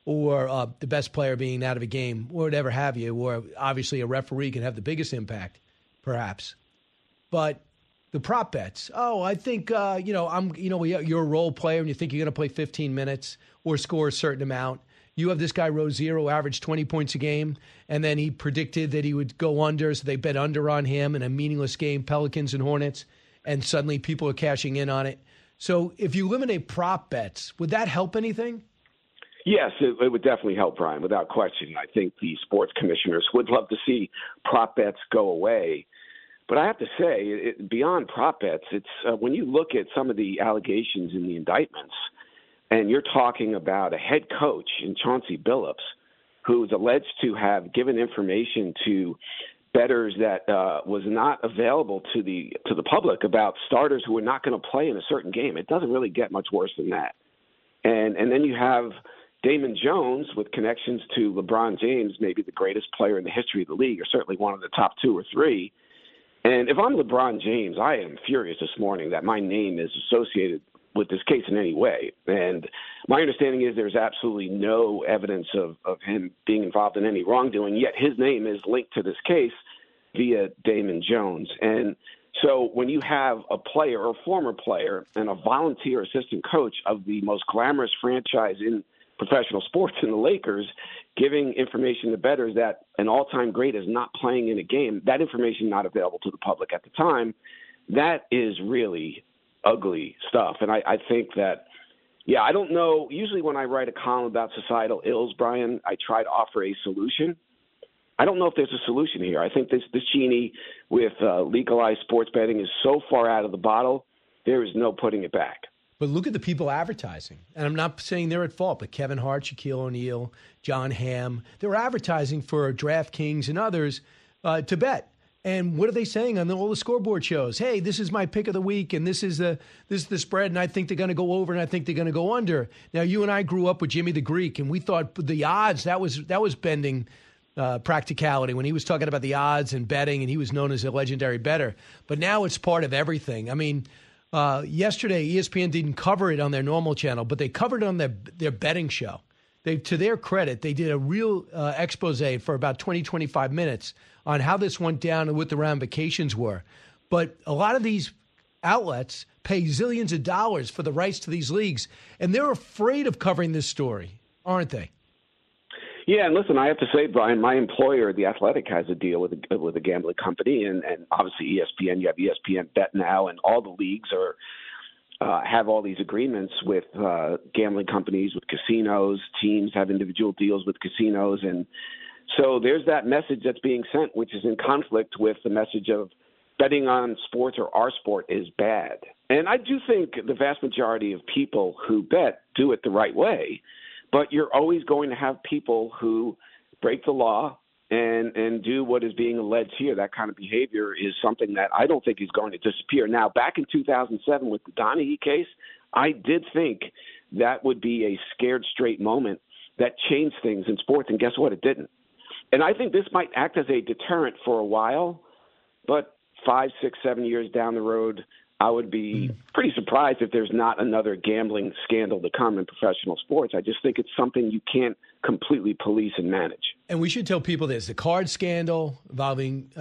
or the best player being out of a game, or whatever have you, or obviously a referee can have the biggest impact. Perhaps, but the prop bets. Oh, I think you're a role player and you think you're going to play 15 minutes or score a certain amount. You have this guy Rozier who averaged 20 points a game, and then he predicted that he would go under, so they bet under on him in a meaningless game, Pelicans and Hornets, and suddenly people are cashing in on it. So, if you eliminate prop bets, would that help anything? Yes, it would definitely help, Brian, without question. I think the sports commissioners would love to see prop bets go away. But I have to say, beyond prop bets, it's when you look at some of the allegations in the indictments, and you're talking about a head coach in Chauncey Billups, who's alleged to have given information to bettors that was not available to the public about starters who were not going to play in a certain game. It doesn't really get much worse than that. And then you have Damon Jones with connections to LeBron James, maybe the greatest player in the history of the league, or certainly one of the top two or three. And if I'm LeBron James, I am furious this morning that my name is associated with this case in any way. And my understanding is there's absolutely no evidence of him being involved in any wrongdoing, yet his name is linked to this case via Damon Jones. And so when you have a player or former player and a volunteer assistant coach of the most glamorous franchise in professional sports in the Lakers giving information to bettors that an all-time great is not playing in a game, that information not available to the public at the time, that is really ugly stuff. And I think that, I don't know. Usually when I write a column about societal ills, Brian, I try to offer a solution. I don't know if there's a solution here. I think this genie with legalized sports betting is so far out of the bottle, there is no putting it back. But look at the people advertising. And I'm not saying they're at fault, but Kevin Hart, Shaquille O'Neal, John Hamm, they were advertising for DraftKings and others to bet. And what are they saying on all the scoreboard shows? Hey, this is my pick of the week, and this is the spread, and I think they're going to go over, and I think they're going to go under. Now, you and I grew up with Jimmy the Greek, and we thought the odds, that was bending practicality when he was talking about the odds and betting, and he was known as a legendary bettor. But now it's part of everything. I mean, yesterday, ESPN didn't cover it on their normal channel, but they covered it on their betting show. To their credit, they did a real expose for about 20, 25 minutes on how this went down and what the ramifications were. But a lot of these outlets pay zillions of dollars for the rights to these leagues, and they're afraid of covering this story, aren't they? Yeah, and listen, I have to say, Brian, my employer, The Athletic, has a deal with a gambling company, and obviously ESPN. You have ESPN Bet Now, and all the leagues have all these agreements with gambling companies, with casinos. Teams have individual deals with casinos, and so there's that message that's being sent, which is in conflict with the message of betting on sports or our sport is bad. And I do think the vast majority of people who bet do it the right way. But you're always going to have people who break the law and do what is being alleged here. That kind of behavior is something that I don't think is going to disappear. Now, back in 2007 with the Donaghy case, I did think that would be a scared straight moment that changed things in sports, and guess what? It didn't. And I think this might act as a deterrent for a while, but 5, 6, 7 years down the road, I would be pretty surprised if there's not another gambling scandal to come in professional sports. I just think it's something you can't completely police and manage. And we should tell people this: the card scandal involving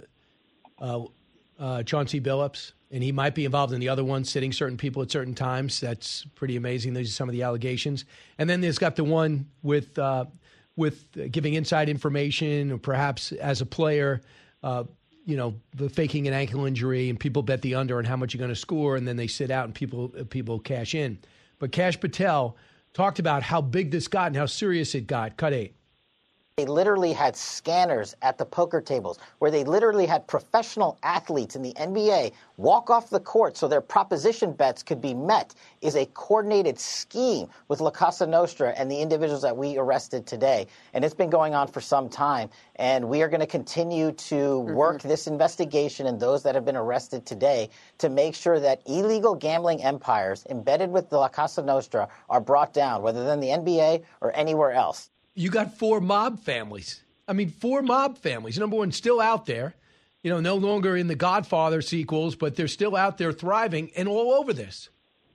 Chauncey Billups, and he might be involved in the other one, sitting certain people at certain times. That's pretty amazing. These are some of the allegations. And then there's got the one with giving inside information, or perhaps as a player, the faking an ankle injury, and people bet the under on how much you're going to score, and then they sit out and people cash in. But Kash Patel talked about how big this got and how serious it got. Cut 8. They literally had scanners at the poker tables, where they literally had professional athletes in the NBA walk off the court so their proposition bets could be met, is a coordinated scheme with La Cosa Nostra and the individuals that we arrested today. And it's been going on for some time. And we are going to continue to work this investigation and those that have been arrested today to make sure that illegal gambling empires embedded with the La Cosa Nostra are brought down, whether they're in the NBA or anywhere else. You got 4 mob families. 4 mob families. Number one, still out there. No longer in the Godfather sequels, but they're still out there thriving and all over this.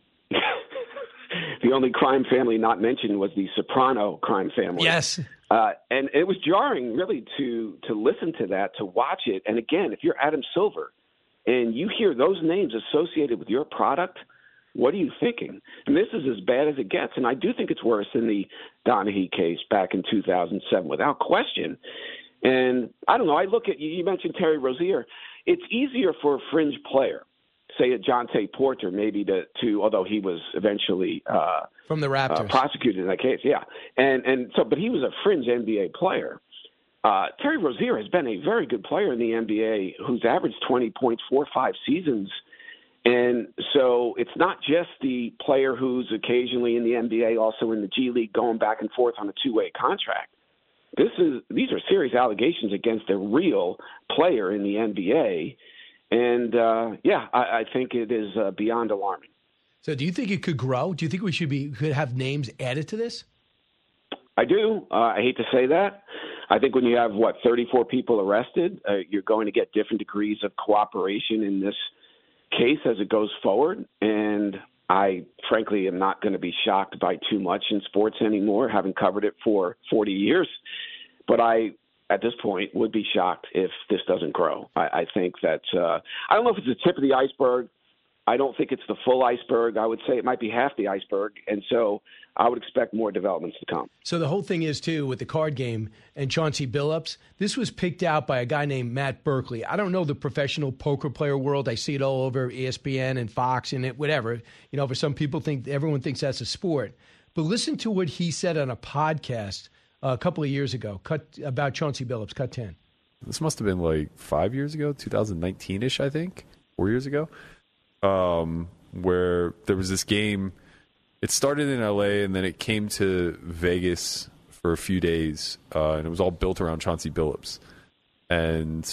The only crime family not mentioned was the Soprano crime family. Yes. And it was jarring, really, to listen to that, to watch it. And again, if you're Adam Silver and you hear those names associated with your product, what are you thinking? And this is as bad as it gets. And I do think it's worse than the Donaghy case back in 2007, without question. And I don't know. I look at you mentioned Terry Rozier. It's easier for a fringe player, say a Jonte Porter, maybe to although he was eventually from the Raptors prosecuted in that case. Yeah. And so, but he was a fringe NBA player. Terry Rozier has been a very good player in the NBA who's averaged 20 points 4 or 5 seasons. And so it's not just the player who's occasionally in the NBA, also in the G League, going back and forth on a 2-way contract. These are serious allegations against a real player in the NBA. And, I think it is beyond alarming. So do you think it could grow? Do you think could have names added to this? I do. I hate to say that. I think when you have, 34 people arrested, you're going to get different degrees of cooperation in this case as it goes forward, and I frankly am not going to be shocked by too much in sports anymore, having covered it for 40 years. But I, at this point, would be shocked if this doesn't grow. I think that I don't know if it's the tip of the iceberg. I don't think it's the full iceberg. I would say it might be half the iceberg, and so I would expect more developments to come. So the whole thing is, too, with the card game and Chauncey Billups, this was picked out by a guy named Matt Berkley. I don't know the professional poker player world. I see it all over ESPN and Fox and whatever. For some people, everyone thinks that's a sport. But listen to what he said on a podcast a couple of years ago about Chauncey Billups, cut 10. This must have been 5 years ago, 2019-ish, I think, 4 years ago, where there was this game. It started in L.A. and then it came to Vegas for a few days, and it was all built around Chauncey Billups. And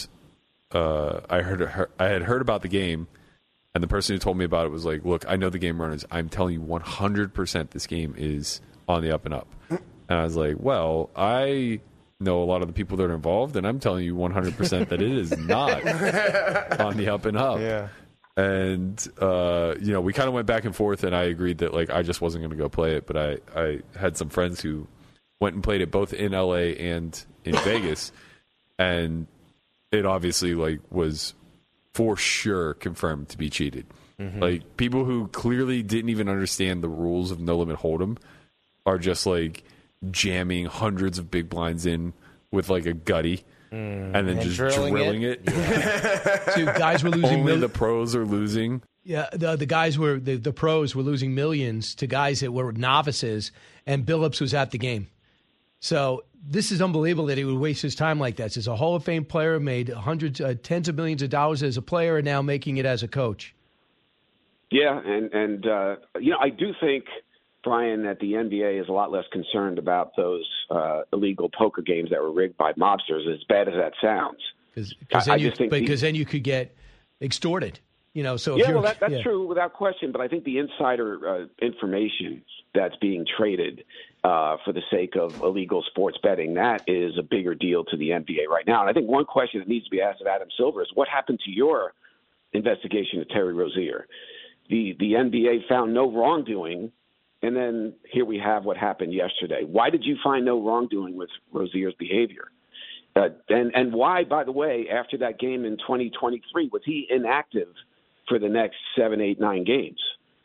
I had heard about the game, and the person who told me about it was like, "Look, I know the game runners. I'm telling you 100% this game is on the up and up." And I was like, "Well, I know a lot of the people that are involved, and I'm telling you 100% that it is not on the up and up." Yeah. And, we kind of went back and forth, and I agreed that, I just wasn't going to go play it. But I had some friends who went and played it both in L.A. and in Vegas. And it obviously, was for sure confirmed to be cheated. Mm-hmm. People who clearly didn't even understand the rules of No Limit Hold'em are just, jamming hundreds of big blinds in with, a gutty. And then just drilling it. Yeah. So guys were losing. Only the pros are losing. Yeah, the guys were the pros were losing millions to guys that were novices, and Billups was at the game. So this is unbelievable that he would waste his time like that. He's a Hall of Fame player, made hundreds, tens of millions of dollars as a player, and now making it as a coach. Yeah, and I do think, Brian, that the NBA is a lot less concerned about those illegal poker games that were rigged by mobsters, as bad as that sounds. Because then you could get extorted. So that's true without question. But I think the insider information that's being traded for the sake of illegal sports betting, that is a bigger deal to the NBA right now. And I think one question that needs to be asked of Adam Silver is what happened to your investigation of Terry Rozier. The NBA found no wrongdoing, and then here we have what happened yesterday. Why did you find no wrongdoing with Rozier's behavior? And why, by the way, after that game in 2023, was he inactive for the next 7, 8, 9 games?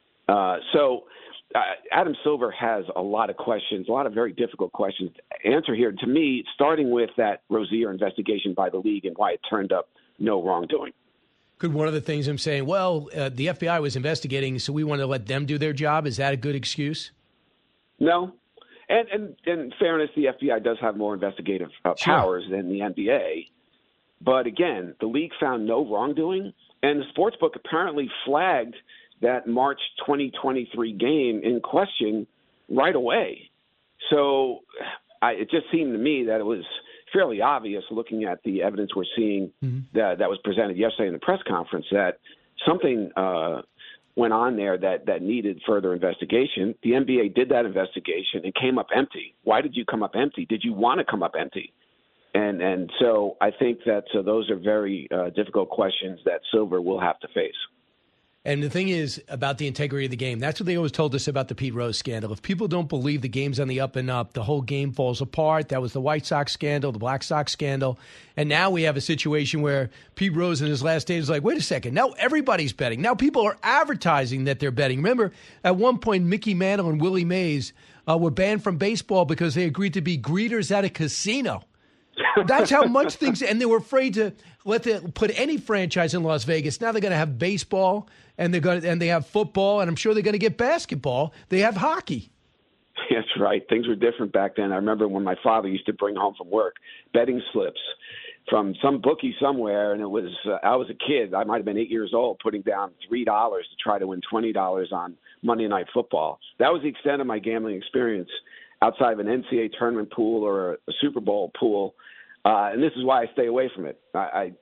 So Adam Silver has a lot of questions, a lot of very difficult questions to answer here. To me, starting with that Rozier investigation by the league and why it turned up no wrongdoing. Could one of the things I'm saying, well, the FBI was investigating, so we want to let them do their job. Is that a good excuse? No. And in fairness, the FBI does have more investigative powers than the NBA. But again, the league found no wrongdoing, and the sportsbook apparently flagged that March 2023 game in question right away. So it just seemed to me that it was fairly obvious, looking at the evidence we're seeing that was presented yesterday in the press conference, that something went on there that needed further investigation. The NBA did that investigation and came up empty. Why did you come up empty? Did you want to come up empty? And so I think that those are very difficult questions that Silver will have to face. And the thing is about the integrity of the game. That's what they always told us about the Pete Rose scandal. If people don't believe the game's on the up and up, the whole game falls apart. That was the White Sox scandal, the Black Sox scandal. And now we have a situation where Pete Rose in his last days is like, wait a second, now everybody's betting. Now people are advertising that they're betting. Remember, at one point, Mickey Mantle and Willie Mays were banned from baseball because they agreed to be greeters at a casino. That's how much things, and they were afraid to put any franchise in Las Vegas. Now they're going to have baseball, and they have football, and I'm sure they're going to get basketball. They have hockey. That's right. Things were different back then. I remember when my father used to bring home from work betting slips from some bookie somewhere, and it was I was a kid. I might have been 8 years old, putting down $3 to try to win $20 on Monday Night Football. That was the extent of my gambling experience outside of an NCAA tournament pool or a Super Bowl pool. And this is why I stay away from it. I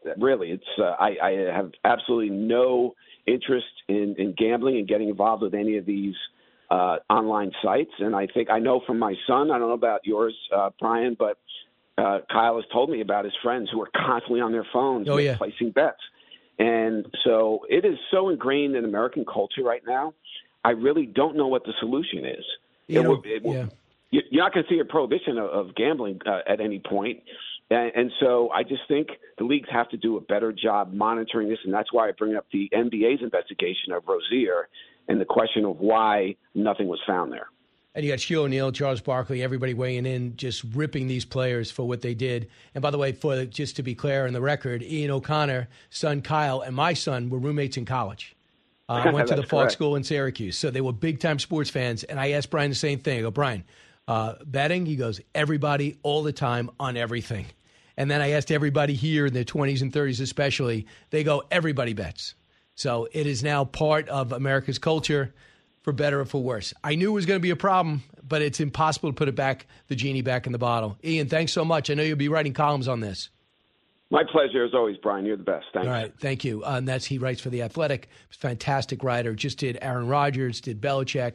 have absolutely no interest in gambling and getting involved with any of these online sites. And I know from my son, I don't know about yours, Brian, but Kyle has told me about his friends who are constantly on their phones placing bets. And so it is so ingrained in American culture right now. I really don't know what the solution is. You're not going to see a prohibition of gambling at any point. And so I just think the leagues have to do a better job monitoring this, and that's why I bring up the NBA's investigation of Rozier and the question of why nothing was found there. And you got Shaquille O'Neal, Charles Barkley, everybody weighing in, just ripping these players for what they did. And by the way, just to be clear on the record, Ian O'Connor, son Kyle, and my son were roommates in college. I went to the Falk School in Syracuse, so they were big-time sports fans. And I asked Brian the same thing. I go, Brian, betting? He goes, everybody, all the time, on everything. And then I asked everybody here in their 20s and 30s especially, they go, everybody bets. So it is now part of America's culture, for better or for worse. I knew it was going to be a problem, but it's impossible to put the genie back in the bottle. Ian, thanks so much. I know you'll be writing columns on this. My pleasure, as always, Brian. You're the best. Thanks. All right, thank you. And he writes for The Athletic. Fantastic writer. Just did Aaron Rodgers, did Belichick.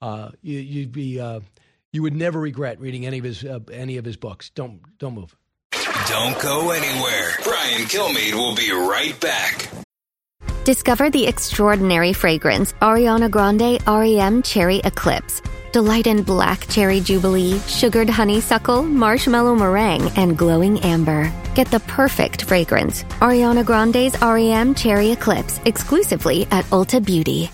You would never regret reading any of his books. Don't move. Don't go anywhere. Brian Kilmeade will be right back. Discover the extraordinary fragrance Ariana Grande REM Cherry Eclipse. Delight in black cherry jubilee, sugared honeysuckle, marshmallow meringue, and glowing amber. Get the perfect fragrance. Ariana Grande's REM Cherry Eclipse, exclusively at Ulta Beauty.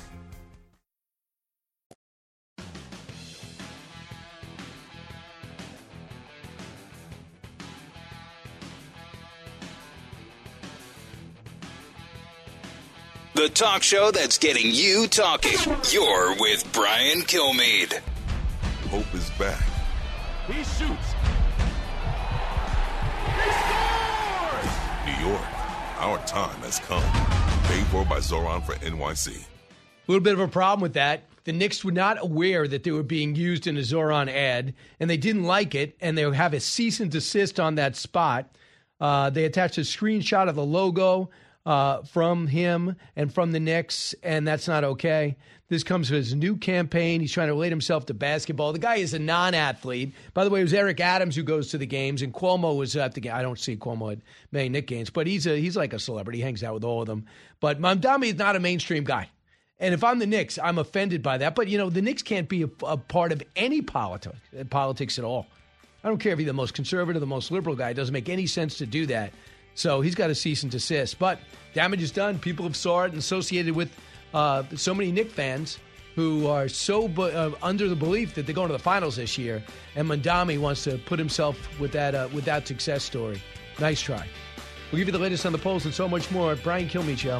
The talk show that's getting you talking. You're with Brian Kilmeade. Hope is back. He shoots. New York, our time has come. Paid for by Zoran for NYC. A little bit of a problem with that. The Knicks were not aware that they were being used in a Zoran ad, and they didn't like it, and they have a cease and desist on that spot. They attached a screenshot of the logo. from him and from the Knicks, and that's not okay. This comes with his new campaign. He's trying to relate himself to basketball. The guy is a non-athlete. By the way, it was Eric Adams who goes to the games, and Cuomo was at the game. I don't see Cuomo at many Knicks games, but he's like a celebrity. He hangs out with all of them. But Mamdani is not a mainstream guy. And if I'm the Knicks, I'm offended by that. But, the Knicks can't be a part of any politics at all. I don't care if he's the most conservative, the most liberal guy. It doesn't make any sense to do that. So he's got to cease and desist. But damage is done. People have saw it and associated with so many Knicks fans who are so under the belief that they're going to the finals this year. And Mamdani wants to put himself with that success story. Nice try. We'll give you the latest on the polls and so much more. Brian Kilmeade Show.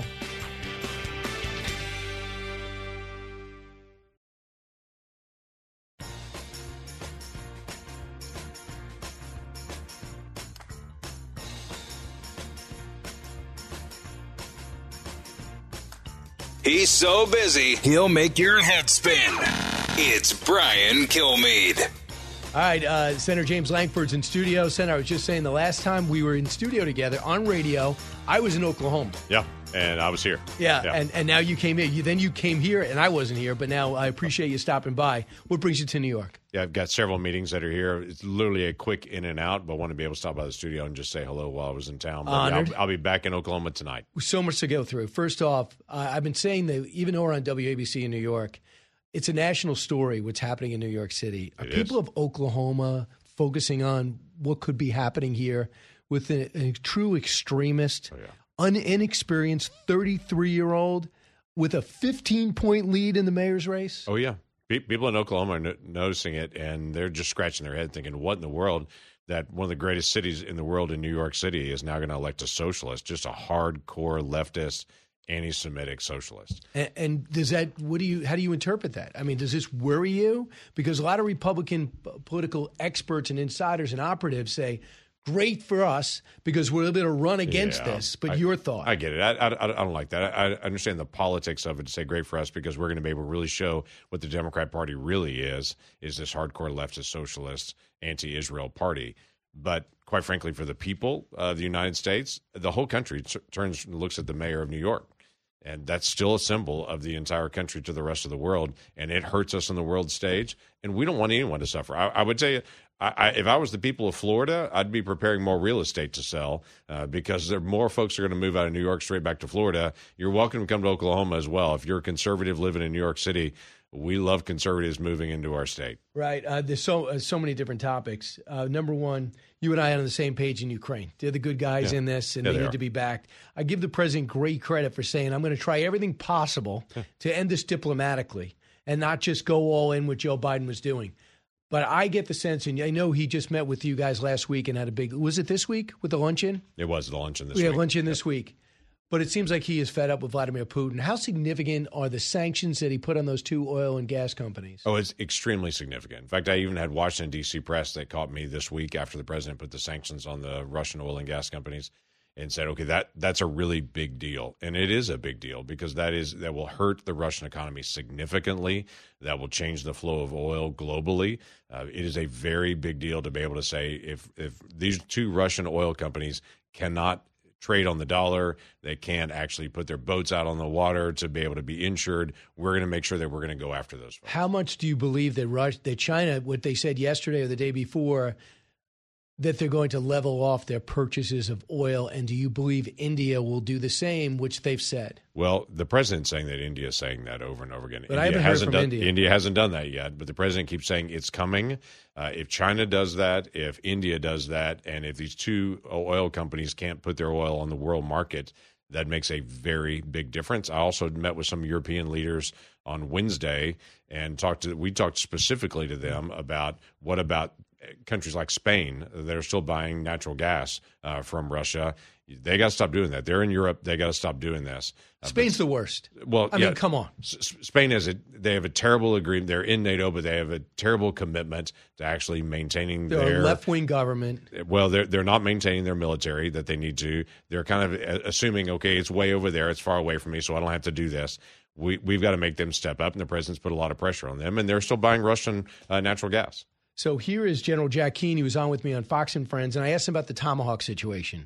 He's so busy, he'll make your head spin. It's Brian Kilmeade. All right, Senator James Lankford's in studio. Senator, I was just saying the last time we were in studio together on radio, I was in Oklahoma. Yeah, and I was here. Yeah. And now you came here. You came here, and I wasn't here, but now I appreciate you stopping by. What brings you to New York? Yeah, I've got several meetings that are here. It's literally a quick in and out, but I want to be able to stop by the studio and just say hello while I was in town. But I'll be back in Oklahoma tonight. So much to go through. First off, I've been saying that even though we're on WABC in New York, it's a national story what's happening in New York City. Are people of Oklahoma focusing on what could be happening here with a true extremist, inexperienced 33-year-old with a 15-point lead in the mayor's race? Oh, yeah. People in Oklahoma are noticing it, and they're just scratching their head thinking, what in the world that one of the greatest cities in the world in New York City is now going to elect a socialist, just a hardcore leftist, anti-Semitic socialist. And does that? How do you interpret that? I mean, does this worry you? Because a lot of Republican political experts and insiders and operatives say, great for us because we're able to run against this. But your thought? I get it. I don't like that. I understand the politics of it to say great for us because we're going to be able to really show what the Democrat Party really is this hardcore leftist socialist anti-Israel party. But quite frankly, for the people of the United States, the whole country turns and looks at the mayor of New York. And that's still a symbol of the entire country to the rest of the world. And it hurts us on the world stage. And we don't want anyone to suffer. I would tell you, if I was the people of Florida, I'd be preparing more real estate to sell because there are more folks are going to move out of New York straight back to Florida. You're welcome to come to Oklahoma as well. If you're a conservative living in New York City, we love conservatives moving into our state. Right. There's so many different topics. Number one, you and I are on the same page in Ukraine. They're the good guys in this, and they need to be backed. I give the president great credit for saying, I'm going to try everything possible to end this diplomatically and not just go all in what Joe Biden was doing. But I get the sense, and I know he just met with you guys last week and had a big – was it this week with the luncheon? It was the luncheon this week. We had luncheon this week. But it seems like he is fed up with Vladimir Putin. How significant are the sanctions that he put on those two oil and gas companies? Oh, it's extremely significant. In fact, I even had Washington, D.C. press that caught me this week after the president put the sanctions on the Russian oil and gas companies and said, okay, that's a really big deal. And it is a big deal because that will hurt the Russian economy significantly. That will change the flow of oil globally. It is a very big deal to be able to say if these two Russian oil companies cannot trade on the dollar, they can't actually put their boats out on the water to be able to be insured, we're going to make sure that we're going to go after those folks. How much do you believe that China, what they said yesterday or the day before, that they're going to level off their purchases of oil? And do you believe India will do the same, which they've said? Well, the president's saying that India is saying that over and over again. But I haven't heard from India. India hasn't done that yet, but the president keeps saying it's coming. If China does that, if India does that, and if these two oil companies can't put their oil on the world market, that makes a very big difference. I also met with some European leaders on Wednesday and we talked specifically to them about what about countries like Spain that are still buying natural gas from Russia. They got to stop doing that. They're in Europe. They got to stop doing this. Spain's the worst. Well, I mean, come on. Spain they have a terrible agreement. They're in NATO, but they have a terrible commitment to actually maintaining their left-wing government. Well, they're not maintaining their military that they need to. They're kind of assuming, okay, it's way over there. It's far away from me, so I don't have to do this. We've got to make them step up, and the president's put a lot of pressure on them, and they're still buying Russian natural gas. So here is General Jack Keane. He was on with me on Fox and Friends, and I asked him about the Tomahawk situation. Yeah.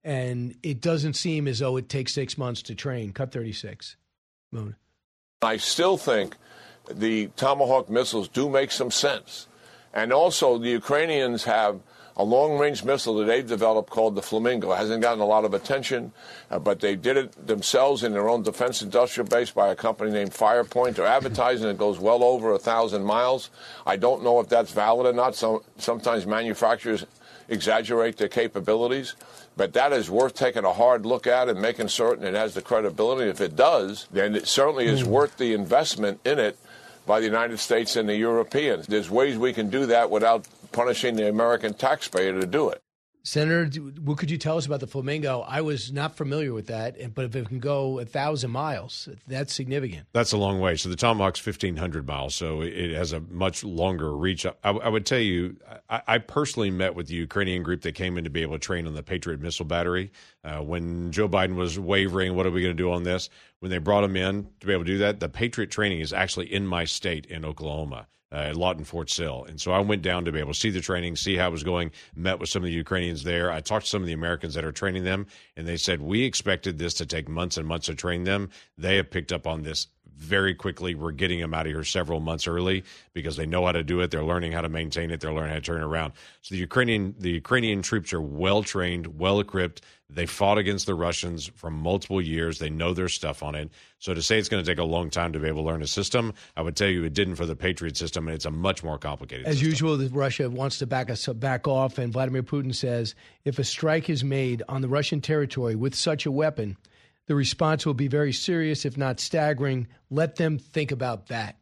And it doesn't seem as though it takes 6 months to train. Cut 36. Moon. I still think the Tomahawk missiles do make some sense. And also, the Ukrainians have a long-range missile that they've developed called the Flamingo. It hasn't gotten a lot of attention, but they did it themselves in their own defense industrial base by a company named Firepoint. They're advertising it goes well over 1,000 miles. I don't know if that's valid or not. Sometimes manufacturers exaggerate their capabilities. But that is worth taking a hard look at and making certain it has the credibility. If it does, then it certainly is worth the investment in it by the United States and the Europeans. There's ways we can do that without punishing the American taxpayer to do it. Senator, what could you tell us about the Flamingo? I was not familiar with that, but if it can go 1,000 miles, that's significant. That's a long way. So the Tomahawk's 1,500 miles, so it has a much longer reach. I would tell you, I personally met with the Ukrainian group that came in to be able to train on the Patriot missile battery. When Joe Biden was wavering, what are we going to do on this? When they brought him in to be able to do that, the Patriot training is actually in my state in Oklahoma. At Lawton Fort Sill. And so I went down to be able to see the training, see how it was going, met with some of the Ukrainians there. I talked to some of the Americans that are training them, and they said, we expected this to take months and months to train them. They have picked up on this very quickly. We're getting them out of here several months early because they know how to do it. They're learning how to maintain it. They're learning how to turn it around. So the Ukrainian troops are well-trained, well-equipped. They fought against the Russians for multiple years. They know their stuff on it. So to say it's going to take a long time to be able to learn a system, I would tell you it didn't for the Patriot system, and it's a much more complicated system. As usual, Russia wants to back off, and Vladimir Putin says if a strike is made on the Russian territory with such a weapon, the response will be very serious, if not staggering. Let them think about that.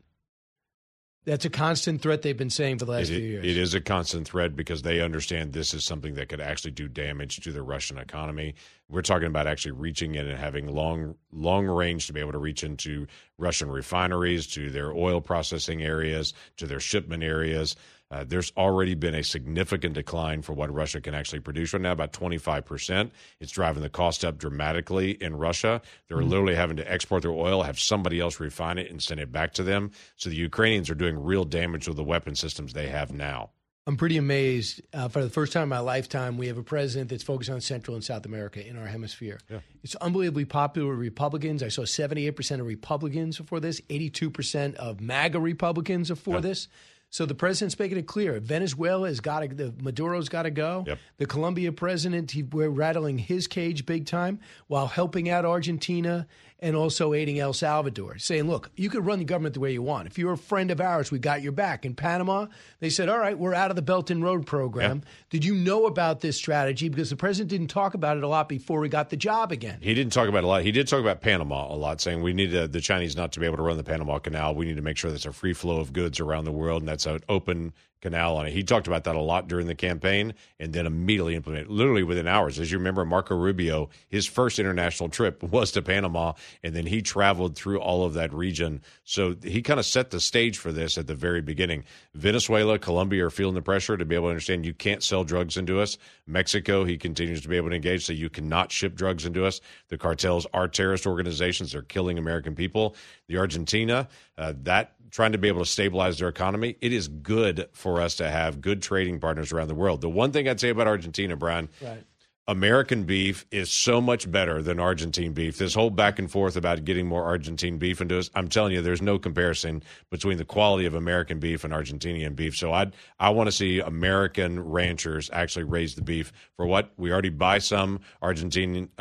That's a constant threat they've been saying for the last few years. It is a constant threat because they understand this is something that could actually do damage to the Russian economy. We're talking about actually reaching in and having long range to be able to reach into Russian refineries, to their oil processing areas, to their shipment areas. There's already been a significant decline for what Russia can actually produce right now, about 25%. It's driving the cost up dramatically in Russia. They're literally having to export their oil, have somebody else refine it, and send it back to them. So the Ukrainians are doing real damage with the weapon systems they have now. I'm pretty amazed. For the first time in my lifetime, we have a president that's focused on Central and South America in our hemisphere. Yeah. It's unbelievably popular with Republicans. I saw 78% of Republicans are for this, 82% of MAGA Republicans are for this. So the president's making it clear. Venezuela has got to, Maduro's got to go. Yep. The Colombia president, we're rattling his cage big time while helping out Argentina and also aiding El Salvador, saying, look, you can run the government the way you want. If you're a friend of ours, we got your back. In Panama, they said, all right, we're out of the Belt and Road program. Yep. Did you know about this strategy? Because the president didn't talk about it a lot before he got the job again. He didn't talk about it a lot. He did talk about Panama a lot, saying we need the Chinese not to be able to run the Panama Canal. We need to make sure there's a free flow of goods around the world, and that's an open canal on it. He talked about that a lot during the campaign and then immediately implemented, literally within hours. As you remember, Marco Rubio, his first international trip was to Panama, and then he traveled through all of that region. So he kind of set the stage for this at the very beginning. Venezuela, Colombia are feeling the pressure to be able to understand you can't sell drugs into us. Mexico, he continues to be able to engage, so you cannot ship drugs into us. The cartels are terrorist organizations. They're killing American people. The Argentina, that trying to be able to stabilize their economy, it is good for us to have good trading partners around the world. The one thing I'd say about Argentina, Brian, American beef is so much better than Argentine beef. This whole back and forth about getting more Argentine beef into us, I'm telling you, there's no comparison between the quality of American beef and Argentinian beef. So I want to see American ranchers actually raise the beef for what we already buy some Argentinian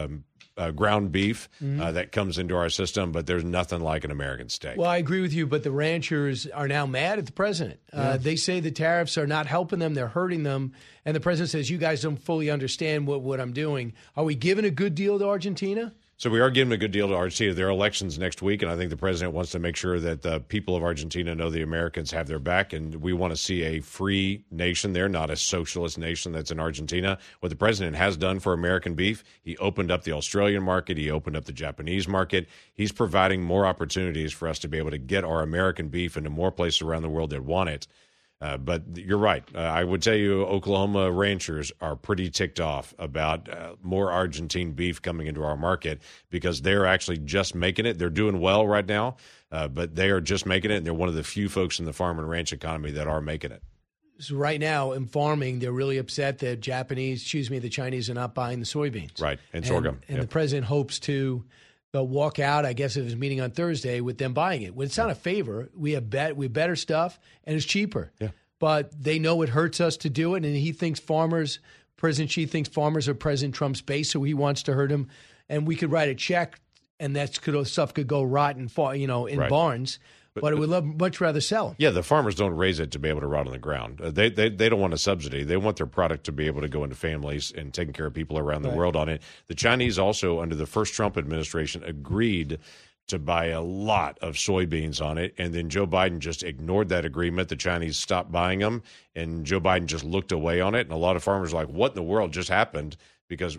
ground beef that comes into our system, but there's nothing like an American steak. Well, I agree with you, but the ranchers are now mad at the president. They say the tariffs are not helping them, they're hurting them, and the president says, you guys don't fully understand what I'm doing. Are we giving a good deal to Argentina? So we are giving a good deal to Argentina. There are elections next week, and I think the president wants to make sure that the people of Argentina know the Americans have their back, and we want to see a free nation there, not a socialist nation that's in Argentina. What the president has done for American beef, he opened up the Australian market, he opened up the Japanese market. He's providing more opportunities for us to be able to get our American beef into more places around the world that want it. But you're right. I would tell you Oklahoma ranchers are pretty ticked off about more Argentine beef coming into our market because they're actually just making it. They're doing well right now, but they are just making it, and they're one of the few folks in the farm and ranch economy that are making it. So right now in farming, they're really upset that the Chinese are not buying the soybeans. Right, and sorghum. And the president hopes to walk out, I guess, of his meeting on Thursday with them buying it. Well, it's not a favor. We have better stuff, and it's cheaper. Yeah. But they know it hurts us to do it, and President Xi thinks farmers are President Trump's base, so he wants to hurt him. And we could write a check, and that stuff could go rot in barns. But it would much rather sell them. Yeah, the farmers don't raise it to be able to rot on the ground. They don't want a subsidy. They want their product to be able to go into families and taking care of people around the world on it. The Chinese also, under the first Trump administration, agreed to buy a lot of soybeans on it, and then Joe Biden just ignored that agreement. The Chinese stopped buying them, and Joe Biden just looked away on it. And a lot of farmers are like, what in the world just happened? Because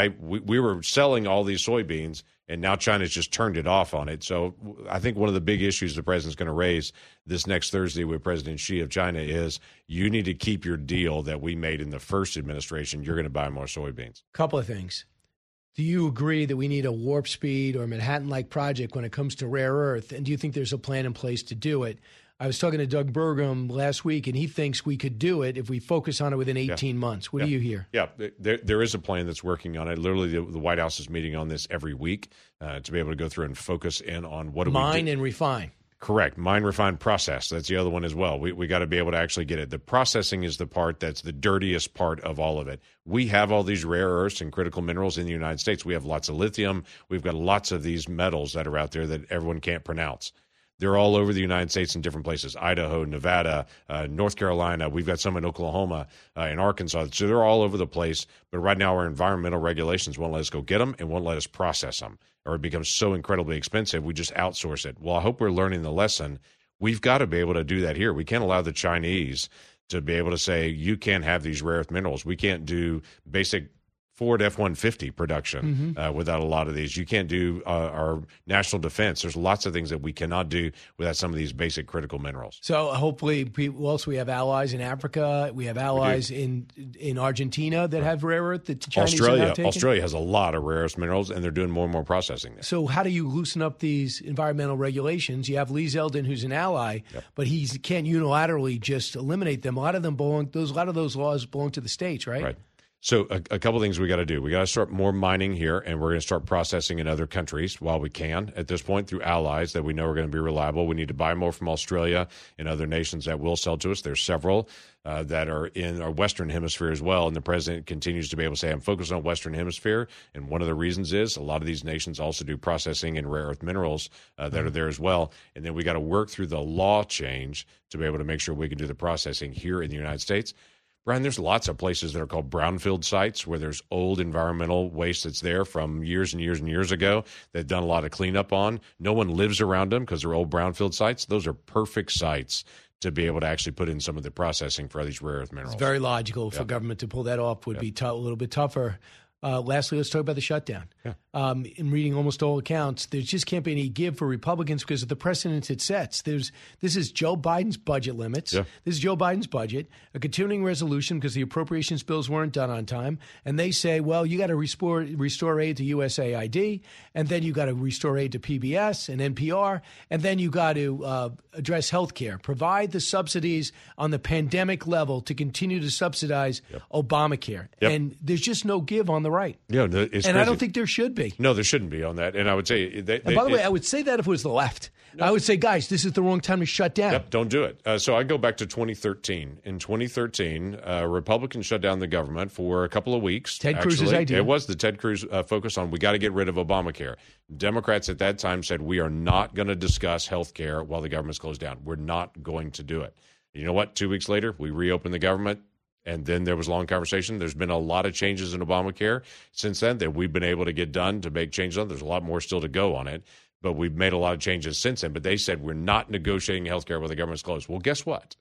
we were selling all these soybeans, and now China's just turned it off on it. So I think one of the big issues the president's going to raise this next Thursday with President Xi of China is you need to keep your deal that we made in the first administration. You're going to buy more soybeans. Couple of things. Do you agree that we need a warp speed or Manhattan-like project when it comes to rare earth? And do you think there's a plan in place to do it? I was talking to Doug Burgum last week, and he thinks we could do it if we focus on it within 18 months. What do you hear? Yeah, there is a plan that's working on it. Literally, the White House is meeting on this every week to be able to go through and focus in on what do we do. Mine and refine. Correct. Mine, refine, process. That's the other one as well. We got to be able to actually get it. The processing is the part that's the dirtiest part of all of it. We have all these rare earths and critical minerals in the United States. We have lots of lithium. We've got lots of these metals that are out there that everyone can't pronounce. They're all over the United States in different places, Idaho, Nevada, North Carolina. We've got some in Oklahoma, in Arkansas. So they're all over the place. But right now our environmental regulations won't let us go get them and won't let us process them, or it becomes so incredibly expensive, we just outsource it. Well, I hope we're learning the lesson. We've got to be able to do that here. We can't allow the Chinese to be able to say, you can't have these rare earth minerals. We can't do basic Ford F-150 production without a lot of these. You can't do our national defense. There's lots of things that we cannot do without some of these basic critical minerals. So hopefully, we have allies in Africa. We have allies in Argentina that have rare earth that the Chinese are now taking. Australia has a lot of rare earth minerals, and they're doing more and more processing there. So how do you loosen up these environmental regulations? You have Lee Zeldin, who's an ally, but he can't unilaterally just eliminate them. A lot of those laws belong to the states, right? Right. So a couple of things we got to do. We got to start more mining here, and we're going to start processing in other countries while we can at this point through allies that we know are going to be reliable. We need to buy more from Australia and other nations that will sell to us. There's several that are in our Western Hemisphere as well, and the president continues to be able to say, I'm focused on Western Hemisphere, and one of the reasons is a lot of these nations also do processing in rare earth minerals that are there as well. And then we got to work through the law change to be able to make sure we can do the processing here in the United States. Brian, there's lots of places that are called brownfield sites where there's old environmental waste that's there from years and years and years ago. They've done a lot of cleanup on. No one lives around them because they're old brownfield sites. Those are perfect sites to be able to actually put in some of the processing for these rare earth minerals. It's very logical for government to pull that off. Would be a little bit tougher. Lastly, let's talk about the shutdown. Yeah. In reading almost all accounts, there just can't be any give for Republicans because of the precedents it sets. This is Joe Biden's budget limits. Yeah. This is Joe Biden's budget, a continuing resolution because the appropriations bills weren't done on time. And they say, well, you got to restore aid to USAID, and then you got to restore aid to PBS and NPR, and then you got to address health care, provide the subsidies on the pandemic level to continue to subsidize Obamacare. Yep. And there's just no give on the right. Yeah, it's crazy. I don't think there should be. No, there shouldn't be on that. And I would say... And by the way, I would say that if it was the left. No. I would say, guys, this is the wrong time to shut down. Yep, don't do it. So I go back to 2013. In 2013, Republicans shut down the government for a couple of weeks. Ted Cruz's idea. It was the Ted Cruz focus on we got to get rid of Obamacare. Democrats at that time said we are not going to discuss health care while the government's closed down. We're not going to do it. You know what? 2 weeks later, we reopened the government. And then there was a long conversation. There's been a lot of changes in Obamacare since then that we've been able to get done to make changes on. There's a lot more still to go on it, but we've made a lot of changes since then. But they said we're not negotiating health care while the government's closed. Well, guess what?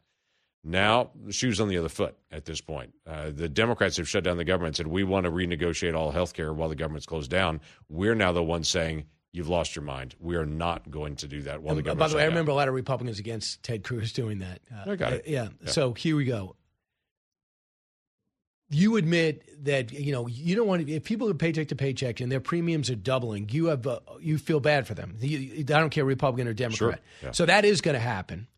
Now the shoe's on the other foot at this point. The Democrats have shut down the government and said we want to renegotiate all health care while the government's closed down. We're now the ones saying you've lost your mind. We are not going to do that while the government's By the way, I down. remember a lot of Republicans against Ted Cruz doing that. I got it. Yeah. So here we go. You admit that, you don't want to, if people are paycheck to paycheck and their premiums are doubling, you feel bad for them. I don't care, Republican or Democrat. Sure. Yeah. So that is going to happen.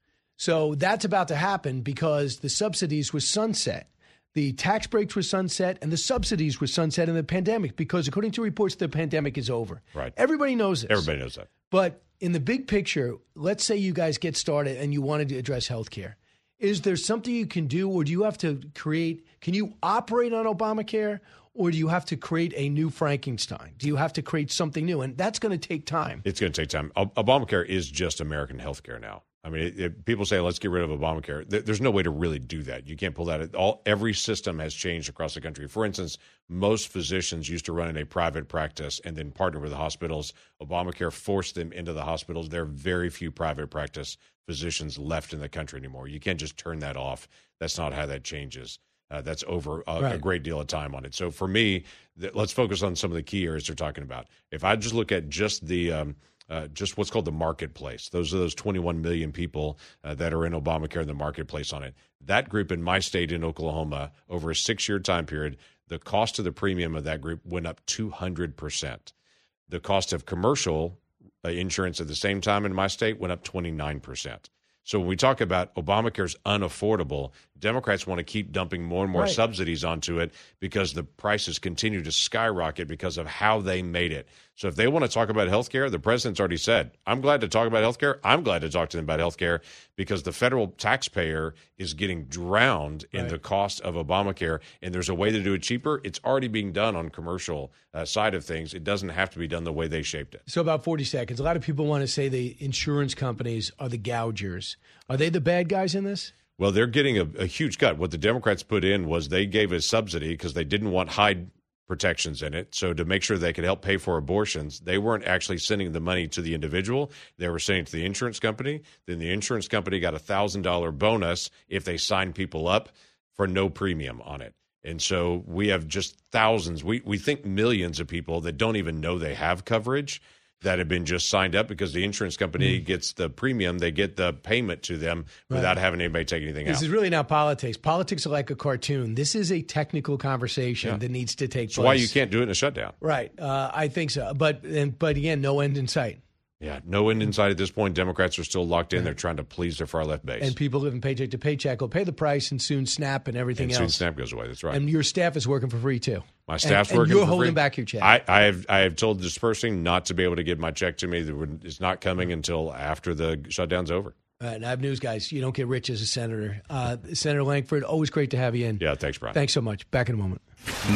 So that's about to happen because the subsidies were sunset. The tax breaks were sunset and the subsidies were sunset in the pandemic because, according to reports, the pandemic is over. Right. Everybody knows this. Everybody knows that. But in the big picture, let's say you guys get started and you wanted to address healthcare. Is there something you can do, or do you have to create? Can you operate on Obamacare, or do you have to create a new Frankenstein? Do you have to create something new? And that's going to take time. It's going to take time. Obamacare is just American healthcare now. I mean, people say, let's get rid of Obamacare. There's no way to really do that. You can't pull that. Every system has changed across the country. For instance, most physicians used to run in a private practice and then partner with the hospitals. Obamacare forced them into the hospitals. There are very few private practice physicians left in the country anymore. You can't just turn that off. That's not how that changes. That's over a great deal of time on it. So for me, let's focus on some of the key areas they're talking about. If I just look at just the just what's called the marketplace. Those are those 21 million people that are in Obamacare in the marketplace on it. That group in my state in Oklahoma, over a 6-year time period, the cost of the premium of that group went up 200%. The cost of commercial insurance at the same time in my state went up 29%. So when we talk about Obamacare's unaffordable, Democrats want to keep dumping more and more subsidies onto it because the prices continue to skyrocket because of how they made it. So if they want to talk about health care, the president's already said, I'm glad to talk about health care. I'm glad to talk to them about health care because the federal taxpayer is getting drowned in the cost of Obamacare, and there's a way to do it cheaper. It's already being done on commercial side of things. It doesn't have to be done the way they shaped it. So about 40 seconds. A lot of people want to say the insurance companies are the gougers. Are they the bad guys in this? Well, they're getting a huge cut. What the Democrats put in was they gave a subsidy because they didn't want Hyde protections in it. So to make sure they could help pay for abortions, they weren't actually sending the money to the individual. They were sending it to the insurance company. Then the insurance company got a $1,000 bonus if they signed people up for no premium on it. And so we have just thousands, we think millions of people that don't even know they have coverage that have been just signed up because the insurance company gets the premium, they get the payment to them without having anybody take anything out. This is really not politics. Politics are like a cartoon. This is a technical conversation that needs to take place. That's why you can't do it in a shutdown. Right. I think so. But again, no end in sight. Yeah, no end in sight at this point. Democrats are still locked in. They're trying to please their far left base. And people living paycheck to paycheck will pay the price, and soon SNAP and everything else. Soon SNAP goes away. That's right. And your staff is working for free, too. My staff's working for free. And you're holding back your check. I have told this person not to be able to get my check to me. It's not coming until after the shutdown's over. All right, and I have news, guys. You don't get rich as a senator. Senator Lankford, always great to have you in. Yeah, thanks, Brian. Thanks so much. Back in a moment.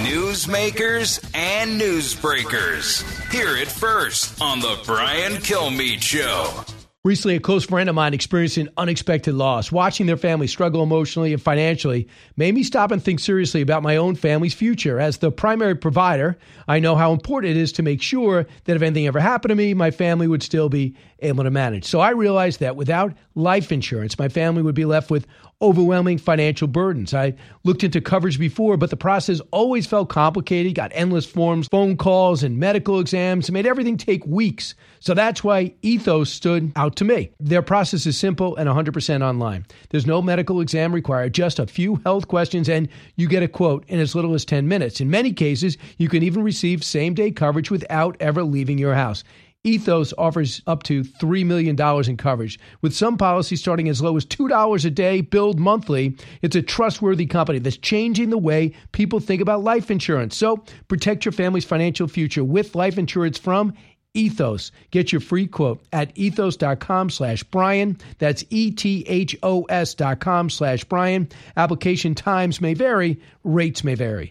Newsmakers and newsbreakers. Hear it first on the Brian Kilmeade Show. Recently, a close friend of mine experienced an unexpected loss. Watching their family struggle emotionally and financially made me stop and think seriously about my own family's future. As the primary provider, I know how important it is to make sure that if anything ever happened to me, my family would still be able to manage. So I realized that without life insurance, my family would be left with overwhelming financial burdens. I looked into coverage before, but the process always felt complicated, got endless forms, phone calls, and medical exams. It made everything take weeks. So that's why Ethos stood out to me. Their process is simple and 100% online. There's no medical exam required, just a few health questions, and you get a quote in as little as 10 minutes. In many cases, you can even receive same-day coverage without ever leaving your house. Ethos offers up to $3 million in coverage, with some policies starting as low as $2 a day, billed monthly. It's a trustworthy company that's changing the way people think about life insurance. So protect your family's financial future with life insurance from Ethos. Get your free quote at ethos.com/Brian. That's ETHOS.com/Brian. Application times may vary. Rates may vary.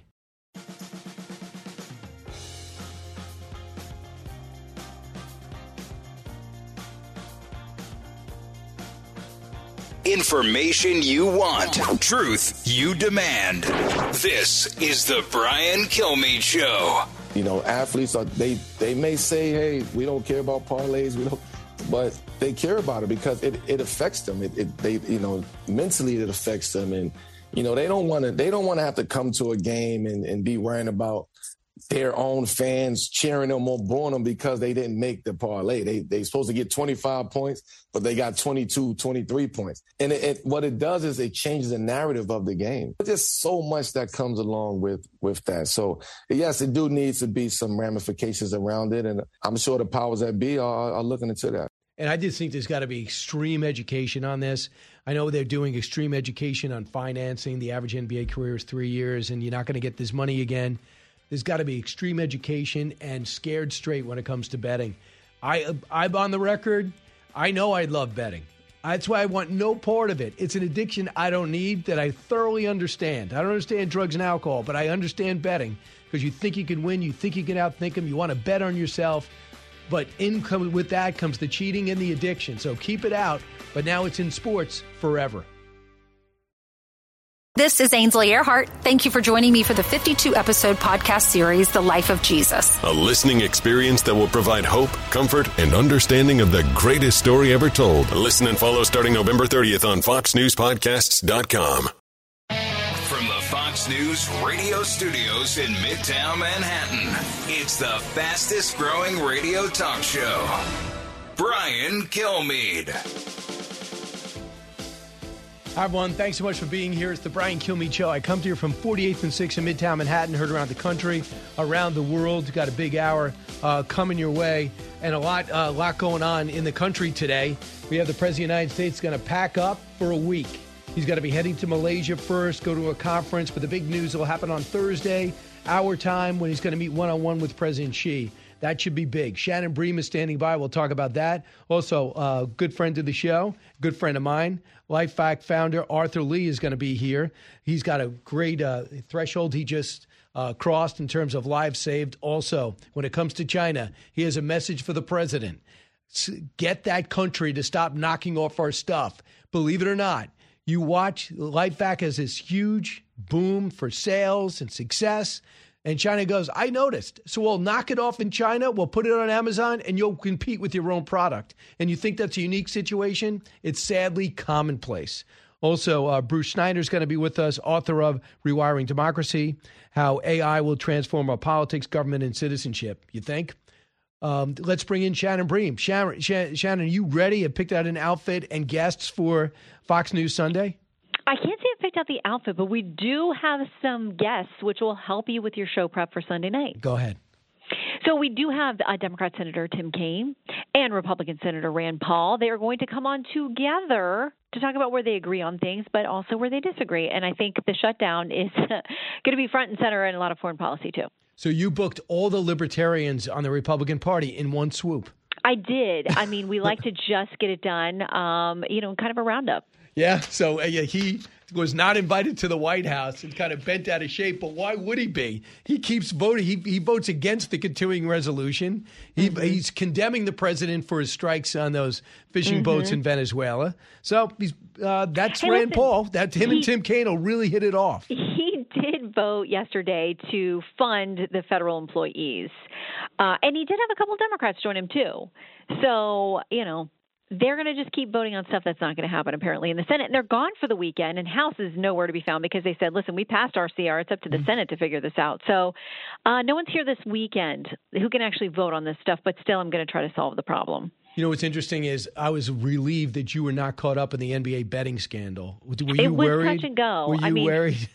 Information you want. Truth you demand. This is the Brian Kilmeade Show. You know, athletes they may say, hey, we don't care about parlays, but they care about it because it affects them. They mentally it affects them, and they don't want to have to come to a game and be worrying about their own fans cheering them or booing them because they didn't make the parlay. They supposed to get 25 points, but they got 22, 23 points. And what it does is it changes the narrative of the game. There's so much that comes along with that. So, yes, it do needs to be some ramifications around it, and I'm sure the powers that be are looking into that. And I just think there's got to be extreme education on this. I know they're doing extreme education on financing. The average NBA career is 3 years, and you're not going to get this money again. There's got to be extreme education and scared straight when it comes to betting. I'm on the record. I know I love betting. That's why I want no part of it. It's an addiction I don't need, that I thoroughly understand. I don't understand drugs and alcohol, but I understand betting because you think you can win. You think you can outthink them. You want to bet on yourself. But with that comes the cheating and the addiction. So keep it out. But now it's in sports forever. This is Ainsley Earhart. Thank you for joining me for the 52-episode podcast series, The Life of Jesus. A listening experience that will provide hope, comfort, and understanding of the greatest story ever told. Listen and follow starting November 30th on FoxNewsPodcasts.com. From the Fox News radio studios in Midtown Manhattan, it's the fastest growing radio talk show. Brian Kilmeade. Hi, everyone. Thanks so much for being here. It's the Brian Kilmeade Show. I come to you from 48th and 6th in Midtown Manhattan, heard around the country, around the world. Got a big hour coming your way, and a lot going on in the country today. We have the President of the United States going to pack up for a week. He's going to be heading to Malaysia first, go to a conference, but the big news will happen on Thursday, our time, when he's going to meet one-on-one with President Xi. That should be big. Shannon Bream is standing by. We'll talk about that. Also, good friend of the show, good friend of mine, LifeVac founder Arthur Lee is going to be here. He's got a great threshold he just crossed in terms of lives saved. Also, when it comes to China, he has a message for the president. Get that country to stop knocking off our stuff. Believe it or not, you watch, LifeVac has this huge boom for sales and success. And China goes, I noticed. So we'll knock it off in China. We'll put it on Amazon, and you'll compete with your own product. And you think that's a unique situation? It's sadly commonplace. Also, Bruce Schneider's going to be with us, author of Rewiring Democracy, How AI Will Transform Our Politics, Government, and Citizenship. You think? Let's bring in Shannon Bream. Shannon, are you ready? Have picked out an outfit and guests for Fox News Sunday? I can't say I've picked out the outfit, but we do have some guests which will help you with your show prep for Sunday night. Go ahead. So we do have Democrat Senator Tim Kaine and Republican Senator Rand Paul. They are going to come on together to talk about where they agree on things, but also where they disagree. And I think the shutdown is going to be front and center in a lot of foreign policy, too. So you booked all the libertarians on the Republican Party in one swoop. I did. I mean, we like to just get it done, kind of a roundup. Yeah, so he was not invited to the White House and kind of bent out of shape, but why would he be? He keeps voting. He votes against the continuing resolution. He's condemning the president for his strikes on those fishing boats in Venezuela. So that's Rand Paul. That him and Tim Kaine will really hit it off. He did vote yesterday to fund the federal employees. And he did have a couple of Democrats join him, too. So, they're going to just keep voting on stuff that's not going to happen, apparently, in the Senate. And they're gone for the weekend, and House is nowhere to be found because they said, listen, we passed RCR. It's up to the Senate to figure this out. So no one's here this weekend who can actually vote on this stuff, but still I'm going to try to solve the problem. You know, what's interesting is I was relieved that you were not caught up in the NBA betting scandal. Were you it was worried? Touch and go. Were you worried?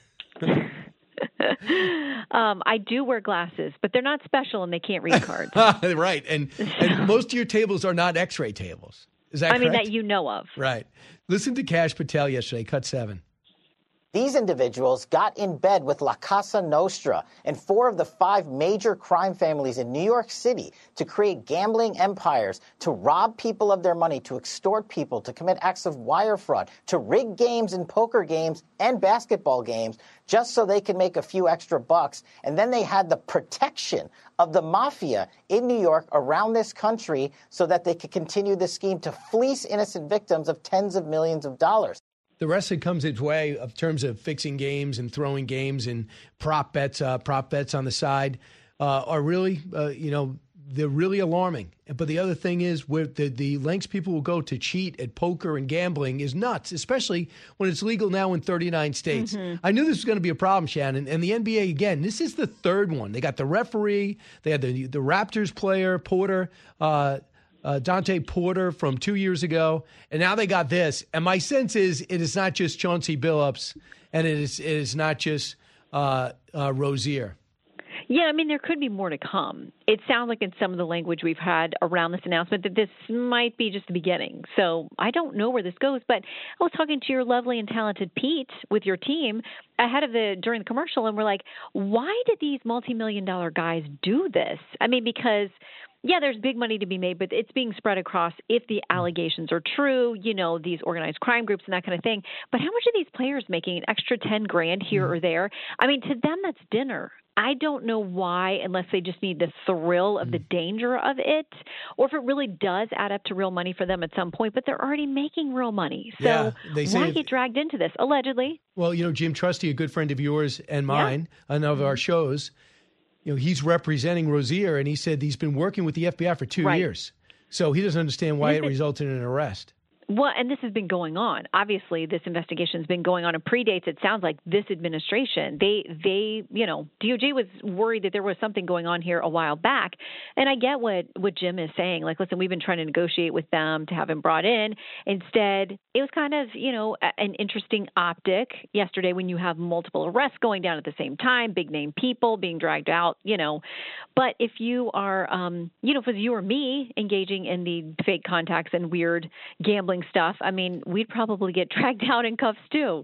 I do wear glasses, but they're not special and they can't read cards. Right. And most of your tables are not X-ray tables. Is that correct? I mean, that you know of. Right. Listen to Kash Patel yesterday, cut 7. These individuals got in bed with La Casa Nostra and 4 of the 5 major crime families in New York City to create gambling empires, to rob people of their money, to extort people, to commit acts of wire fraud, to rig games and poker games and basketball games just so they could make a few extra bucks. And then they had the protection of the mafia in New York around this country so that they could continue the scheme to fleece innocent victims of tens of millions of dollars. The rest that comes its way in terms of fixing games and throwing games and prop bets on the side are really, they're really alarming. But the other thing is where the lengths people will go to cheat at poker and gambling is nuts, especially when it's legal now in 39 states. I knew this was going to be a problem, Shannon. And the NBA, again, this is the third one. They got the referee. They had the Raptors player, Porter, Dante Porter from 2 years ago, and now they got this. And my sense is it is not just Chauncey Billups, and it is not just Rozier. Yeah, I mean, there could be more to come. It sounds like in some of the language we've had around this announcement that this might be just the beginning. So I don't know where this goes, but I was talking to your lovely and talented Pete with your team during the commercial, and we're like, why did these multi-million-dollar guys do this? I mean, because yeah, there's big money to be made, but it's being spread across if the allegations are true, these organized crime groups and that kind of thing. But how much are these players making? An extra $10,000 here or there? I mean, to them, that's dinner. I don't know why, unless they just need the thrill of the danger of it, or if it really does add up to real money for them at some point, but they're already making real money. So why get dragged into this, allegedly? Well, Jim Trusty, a good friend of yours and mine, on of our shows, he's representing Rozier, and he said he's been working with the FBI for 2 years. So he doesn't understand why it resulted in an arrest. Well, and this has been going on. Obviously, this investigation has been going on and predates, it sounds like, this administration. They DOJ was worried that there was something going on here a while back. And I get what Jim is saying. Like, listen, we've been trying to negotiate with them to have him brought in. Instead, it was kind of, an interesting optic yesterday when you have multiple arrests going down at the same time, big name people being dragged out, But if you are, if it was you or me engaging in the fake contacts and weird gambling stuff, I mean, we'd probably get dragged out in cuffs too.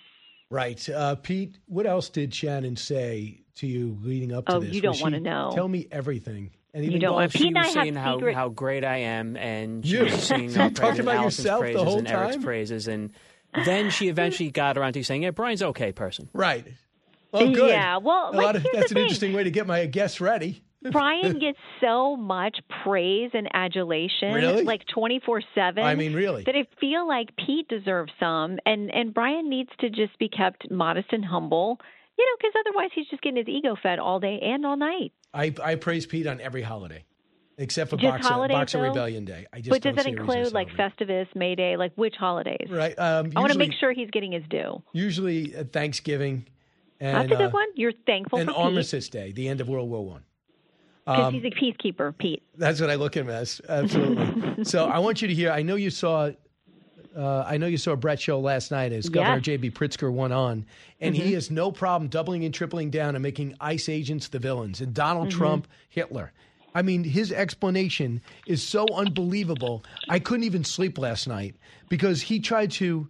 Right. Pete, what else did Shannon say to you leading up to this? You don't want to know. Tell me everything. And you don't want. She was saying how great I am, and she was singing President Allison's praises and Eric's praises, and then she eventually got around to saying, "Yeah, Brian's okay person." Right. Oh, good. Yeah. Well, that's an interesting way to get my guests ready. Brian gets so much praise and adulation, really? Like 24/7. I mean, really? That I feel like Pete deserves some, and Brian needs to just be kept modest and humble, because otherwise he's just getting his ego fed all day and all night. I praise Pete on every holiday, except for just Boxer Rebellion Day. But does that include like Festivus, May Day, like which holidays? Right. I want to make sure he's getting his due. Usually Thanksgiving. And, that's a good one. You're thankful for Pete. And Armistice Day, the end of World War I. Because he's a peacekeeper, Pete. That's what I look at him as. Absolutely. So I want you to hear. I know you saw Brett's show last night as Governor J.B. Pritzker went on, and he has no problem doubling and tripling down and making ICE agents the villains, and Donald Trump, Hitler. I mean, his explanation is so unbelievable. I couldn't even sleep last night because he tried to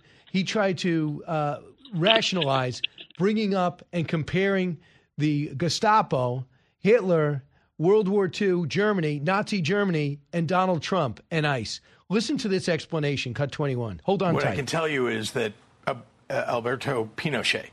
rationalize bringing up and comparing the Gestapo, Hitler, World War II, Germany, Nazi Germany, and Donald Trump and ICE. Listen to this explanation, cut 21. Hold on tight. What I can tell you is that Alberto Pinochet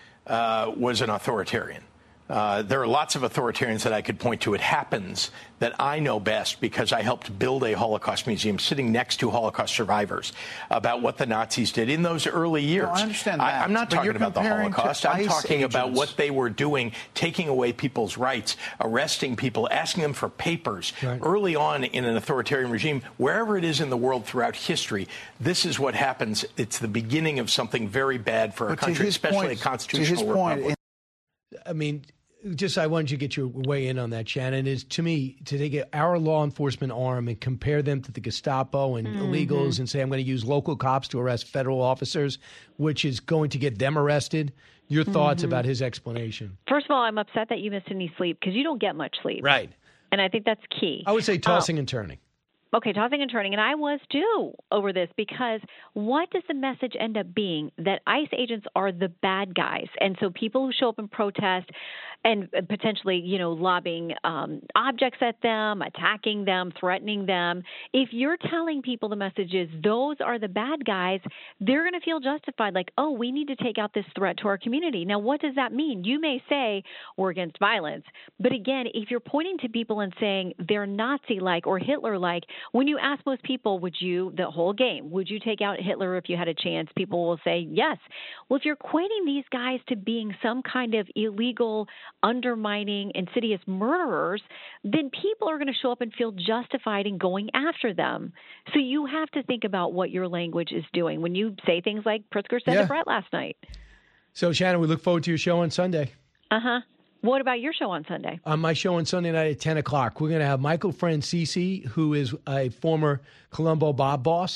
was an authoritarian. There are lots of authoritarians that I could point to. It happens that I know best because I helped build a Holocaust museum sitting next to Holocaust survivors about what the Nazis did in those early years. No, I understand that. I'm not talking about the Holocaust. I'm talking about what they were doing, taking away people's rights, arresting people, asking them for papers. Right. Early on in an authoritarian regime, wherever it is in the world throughout history, this is what happens. It's the beginning of something very bad for a country, especially a constitutional republic. I mean, I wanted you to get your way in on that, Shannon, is to me to take our law enforcement arm and compare them to the Gestapo and illegals and say I'm going to use local cops to arrest federal officers, which is going to get them arrested. Your thoughts about his explanation? First of all, I'm upset that you missed any sleep because you don't get much sleep. Right. And I think that's key. I would say tossing and turning. Okay, tossing and turning. And I was too over this because what does the message end up being? That ICE agents are the bad guys. And so people who show up and protest and potentially, lobbing objects at them, attacking them, threatening them. If you're telling people the message is those are the bad guys, they're going to feel justified like, oh, we need to take out this threat to our community. Now, what does that mean? You may say we're against violence. But again, if you're pointing to people and saying they're Nazi-like or Hitler-like, when you ask most people, would you take out Hitler if you had a chance? People will say yes. Well, if you're equating these guys to being some kind of illegal, undermining, insidious murderers, then people are going to show up and feel justified in going after them. So you have to think about what your language is doing when you say things like Pritzker said to Brett last night. So, Shannon, we look forward to your show on Sunday. What about your show on Sunday? On my show on Sunday night at 10 o'clock, we're going to have Michael Francisi, who is a former Colombo Bob boss,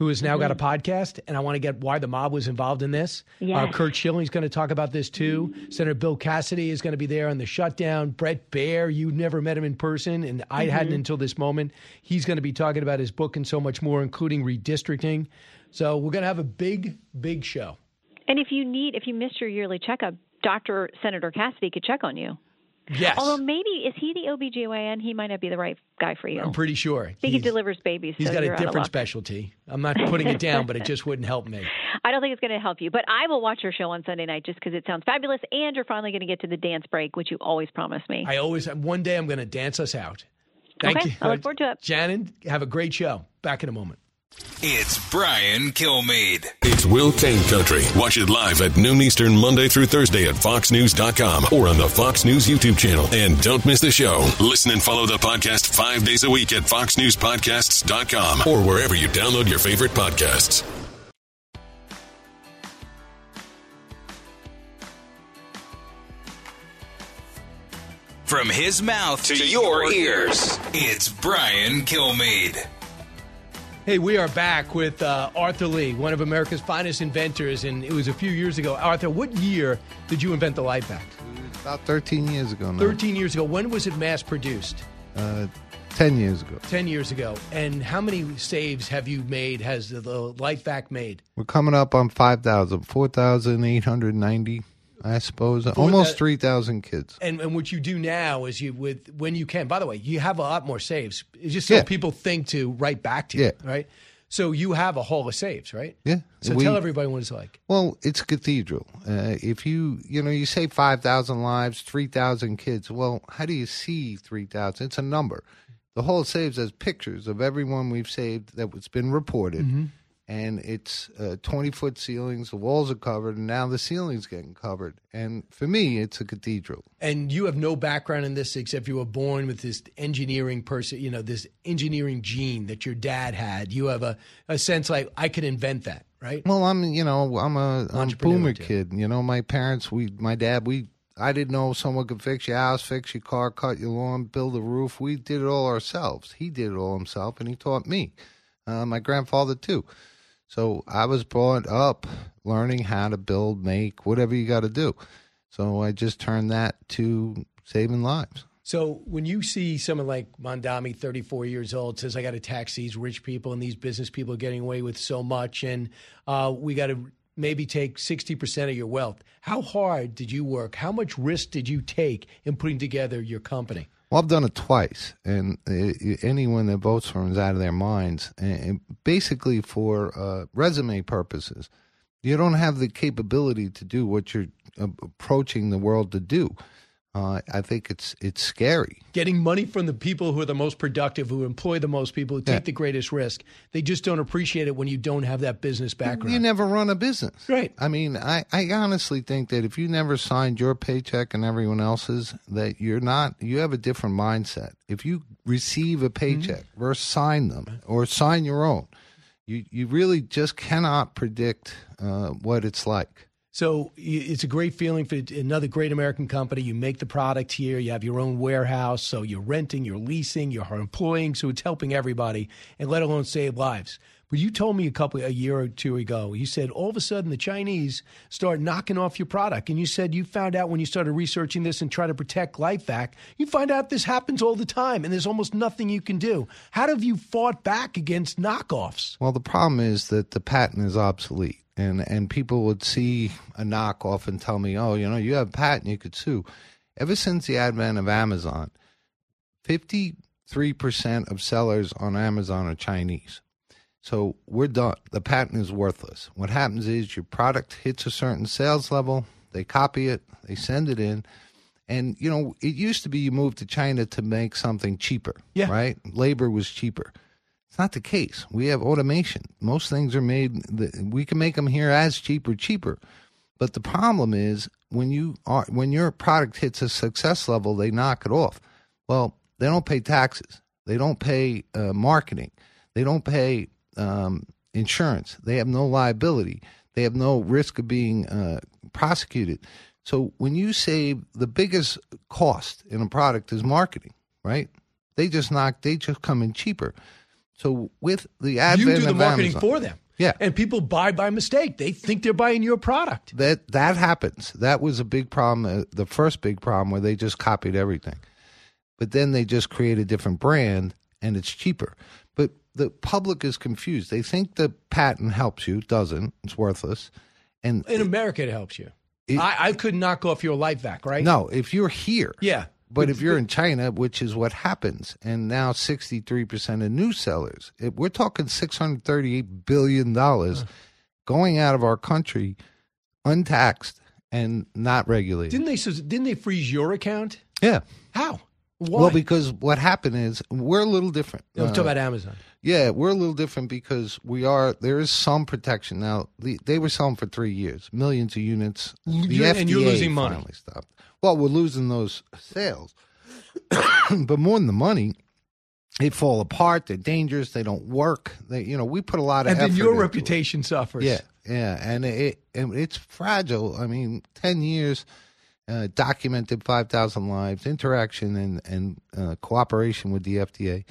who has now got a podcast, and I want to get why the mob was involved in this. Yes. Kurt Schilling's going to talk about this too. Senator Bill Cassidy is going to be there on the shutdown. Brett Baer, you never met him in person, and I hadn't until this moment. He's going to be talking about his book and so much more, including redistricting. So we're going to have a big, big show. And if you missed your yearly checkup, Senator Cassidy could check on you. Yes. Although maybe, is he the OBGYN? He might not be the right guy for you. I'm pretty sure. I think he delivers babies. He's so got you're a out of different luck. specialty. I'm not putting it down, but it just wouldn't help me. I don't think it's going to help you. But I will watch your show on Sunday night just because it sounds fabulous. And you're finally going to get to the dance break, which you always promise me. One day I'm going to dance us out. Thank you. I look forward to it. Shannon, have a great show. Back in a moment. It's Brian Kilmeade. It's Will Kane Country. Watch it live at noon Eastern Monday through Thursday at foxnews.com or on the Fox News YouTube channel. And don't miss the show. Listen and follow the podcast 5 days a week at foxnewspodcasts.com or wherever you download your favorite podcasts. From his mouth to your ears, it's Brian Kilmeade. Hey, we are back with Arthur Lee, one of America's finest inventors, and it was a few years ago. Arthur, what year did you invent the LifeVac? About 13 years ago now. 13 years ago. When was it mass-produced? 10 years ago. 10 years ago. And how many saves have you made, has the LifeVac made? We're coming up on 5,000, 4,890, I suppose. Almost 3,000 kids. And what you do now is when you can. By the way, you have a lot more saves. It's just so people think to write back to you, right? So you have a haul of saves, right? Yeah. So tell everybody what it's like. Well, it's a cathedral. If you save 5,000 lives, 3,000 kids. Well, how do you see 3,000? It's a number. The whole saves has pictures of everyone we've saved that's been reported. Mm-hmm. And it's 20-foot ceilings. The walls are covered, and now the ceiling's getting covered. And for me, it's a cathedral. And you have no background in this except you were born with this engineering this engineering gene that your dad had. You have a sense like, I could invent that, right? Well, I'm a boomer kid. My parents, I didn't know someone could fix your house, fix your car, cut your lawn, build a roof. We did it all ourselves. He did it all himself, and he taught me. My grandfather, too. So I was brought up learning how to build, make, whatever you got to do. So I just turned that to saving lives. So when you see someone like Mondami, 34 years old, says, I got to tax these rich people and these business people are getting away with so much, and we got to maybe take 60% of your wealth. How hard did you work? How much risk did you take in putting together your company? Well, I've done it twice, and anyone that votes for him is out of their minds. And basically, for resume purposes, you don't have the capability to do what you're approaching the world to do. I think it's scary. Getting money from the people who are the most productive, who employ the most people, who take the greatest risk. They just don't appreciate it when you don't have that business background. You never run a business. Right. I mean, I honestly think that if you never signed your paycheck and everyone else's, that you have a different mindset. If you receive a paycheck versus sign them or sign your own, you really just cannot predict what it's like. So it's a great feeling for another great American company. You make the product here. You have your own warehouse. So you're renting, you're leasing, you're employing. So it's helping everybody, and let alone save lives. But you told me a year or two ago, you said all of a sudden the Chinese start knocking off your product. And you said you found out when you started researching this and try to protect LifeVac, you find out this happens all the time and there's almost nothing you can do. How have you fought back against knockoffs? Well, the problem is that the patent is obsolete. And people would see a knockoff and tell me, oh, you have a patent, you could sue. Ever since the advent of Amazon, 53% of sellers on Amazon are Chinese. So we're done. The patent is worthless. What happens is your product hits a certain sales level, they copy it, they send it in. And, it used to be you moved to China to make something cheaper, right? Labor was cheaper. It's not the case. We have automation. Most things are made, we can make them here as cheap or cheaper. But the problem is when your product hits a success level, they knock it off. Well, they don't pay taxes. They don't pay marketing. They don't pay insurance. They have no liability. They have no risk of being prosecuted. So when you save, the biggest cost in a product is marketing, right? They just come in cheaper. So with the advent you do the of marketing Amazon, for them. Yeah. And people buy by mistake. They think they're buying your product. That happens. That was a big problem, the first big problem where they just copied everything. But then they just create a different brand and it's cheaper. But the public is confused. They think the patent helps you. It doesn't. It's worthless. And in America, it helps you. I could knock off your LifeVac, right? No, if you're here. Yeah. But if you're in China, which is what happens, and now 63% of new sellers, we're talking $638 billion going out of our country untaxed and not regulated. Didn't they freeze your account? Yeah. How? Why? Well, because what happened is we're a little different. I'm talking about Amazon. Yeah, we're a little different because there is some protection. Now, they were selling for 3 years, millions of units. The FDA and you're losing money. Finally stopped. Well, we're losing those sales. But more than the money, they fall apart. They're dangerous. They don't work. We put a lot of effort. And then your into reputation suffers. Yeah, and it's fragile. I mean, 10 years, documented 5,000 lives, interaction and cooperation with the FDA,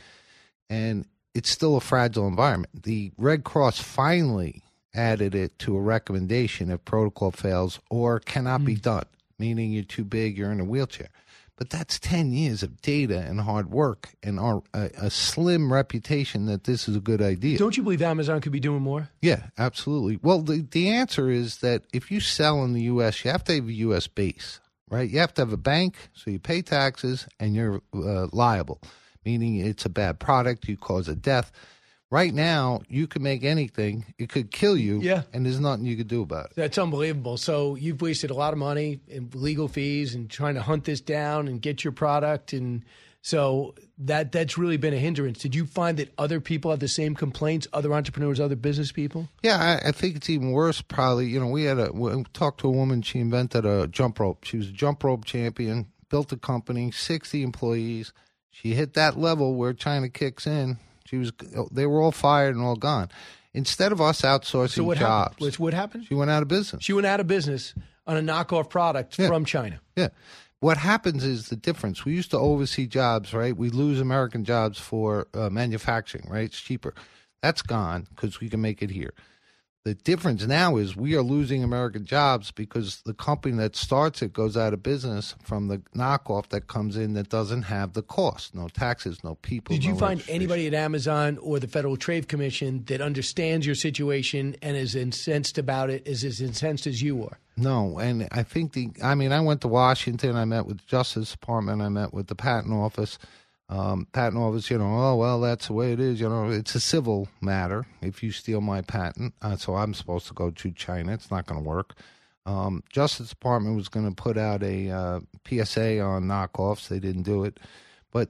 and it's still a fragile environment. The Red Cross finally added it to a recommendation if protocol fails or cannot be done, meaning you're too big, you're in a wheelchair. But that's 10 years of data and hard work and a slim reputation that this is a good idea. Don't you believe Amazon could be doing more? Yeah, absolutely. Well, the answer is that if you sell in the U.S., you have to have a U.S. base, right? You have to have a bank, so you pay taxes, and you're liable, meaning it's a bad product, you cause a death. Right now, you can make anything. It could kill you, and there's nothing you could do about it. That's unbelievable. So you've wasted a lot of money in legal fees and trying to hunt this down and get your product. And so that's really been a hindrance. Did you find that other people have the same complaints, other entrepreneurs, other business people? Yeah, I think it's even worse probably. We talked to a woman. She invented a jump rope. She was a jump rope champion, built a company, 60 employees. She hit that level where China kicks in. They were all fired and all gone. Instead of us outsourcing jobs. What happened? She went out of business. She went out of business on a knockoff product from China. Yeah. What happens is the difference. We used to oversee jobs, right? We lose American jobs for manufacturing, right? It's cheaper. That's gone because we can make it here. The difference now is we are losing American jobs because the company that starts it goes out of business from the knockoff that comes in that doesn't have the cost. No taxes, no people. Did you find anybody at Amazon or the Federal Trade Commission that understands your situation and is incensed about it, is as incensed as you are? No, and I think I went to Washington. I met with the Justice Department. I met with the Patent Office. Patent Office, oh, well, that's the way it is. It's a civil matter if you steal my patent. So I'm supposed to go to China. It's not going to work. Justice Department was going to put out a PSA on knockoffs. They didn't do it. But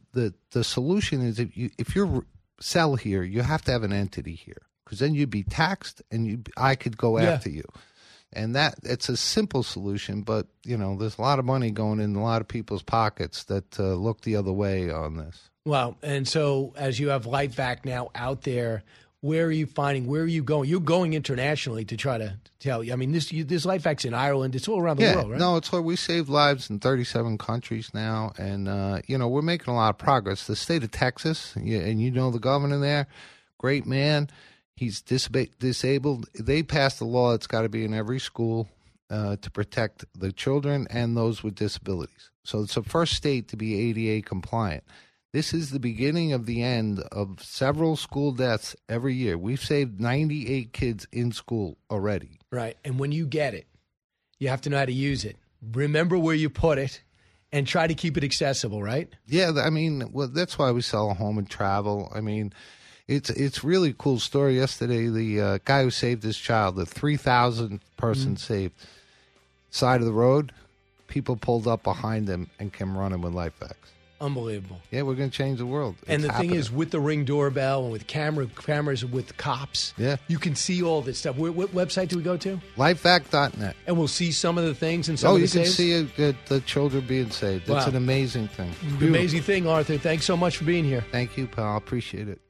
the solution is if you sell here, you have to have an entity here because then you'd be taxed and I could go after you. And it's a simple solution, but, there's a lot of money going in a lot of people's pockets that look the other way on this. Well, and so as you have LifeVac now out there, where are you going? You're going internationally to try to tell you. I mean, this LifeVac's in Ireland. It's all around the world, right? No, we saved lives in 37 countries now. And, we're making a lot of progress. The state of Texas, and the governor there, great man. He's disabled. They passed a law that's got to be in every school to protect the children and those with disabilities. So it's the first state to be ADA compliant. This is the beginning of the end of several school deaths every year. We've saved 98 kids in school already. Right. And when you get it, you have to know how to use it. Remember where you put it and try to keep it accessible, right? Yeah. That's why we sell a home and travel. It's really a cool story. Yesterday, the guy who saved his child, the 3,000 person saved, side of the road, people pulled up behind him and came running with LifeVacs. Unbelievable. Yeah, we're going to change the world. And the thing is, with the Ring doorbell and with cameras with cops, you can see all this stuff. What website do we go to? Lifevac.net. And we'll see some of the things and some of the saves? You can see the children being saved. It's an amazing thing. Amazing thing, Arthur. Thanks so much for being here. Thank you, pal. I appreciate it.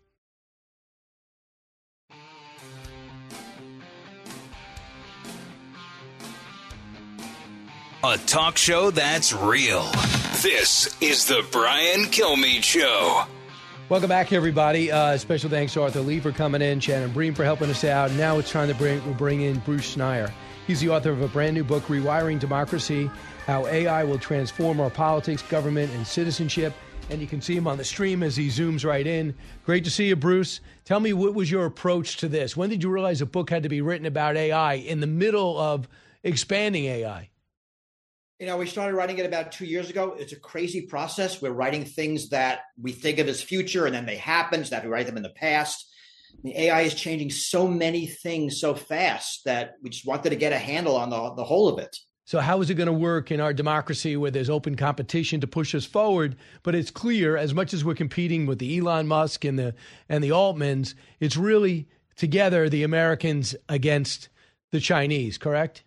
A talk show that's real. This is the Brian Kilmeade Show. Welcome back, everybody. Special thanks to Arthur Lee for coming in, Shannon Bream for helping us out. Now it's time to bring in Bruce Schneier. He's the author of a brand new book, Rewiring Democracy, How AI Will Transform Our Politics, Government, and Citizenship. And you can see him on the stream as he zooms right in. Great to see you, Bruce. Tell me, what was your approach to this? When did you realize a book had to be written about AI in the middle of expanding AI? We started writing it about 2 years ago. It's a crazy process. We're writing things that we think of as future, and then they happen, so that we write them in the past. AI is changing so many things so fast that we just wanted to get a handle on the whole of it. So how is it going to work in our democracy where there's open competition to push us forward? But it's clear, as much as we're competing with the Elon Musk and the Altmans, it's really together the Americans against the Chinese, correct?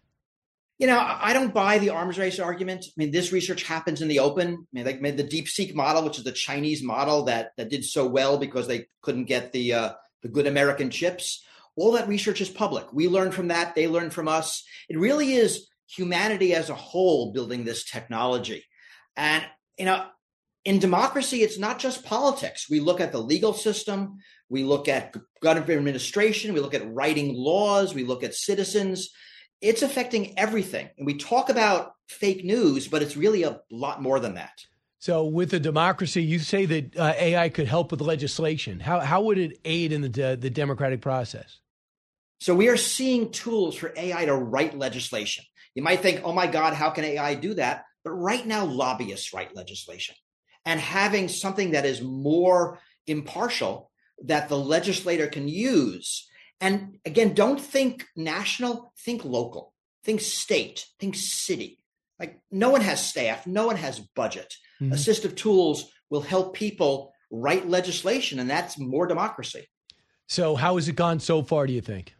I don't buy the arms race argument. This research happens in the open. They made the DeepSeek model, which is the Chinese model that did so well because they couldn't get the good American chips. All that research is public. We learn from that. They learn from us. It really is humanity as a whole building this technology. And, in democracy, it's not just politics. We look at the legal system. We look at government administration. We look at writing laws. We look at citizens. It's affecting everything. And we talk about fake news, but it's really a lot more than that. So with the democracy, you say that AI could help with legislation. How would it aid in the democratic process? So we are seeing tools for AI to write legislation. You might think, oh my God, how can AI do that? But right now, lobbyists write legislation. And having something that is more impartial that the legislator can use. And again, don't think national, think local, think state, think city. Like no one has staff, no one has budget. Mm-hmm. Assistive tools will help people write legislation, and that's more democracy. So how has it gone so far, do you think?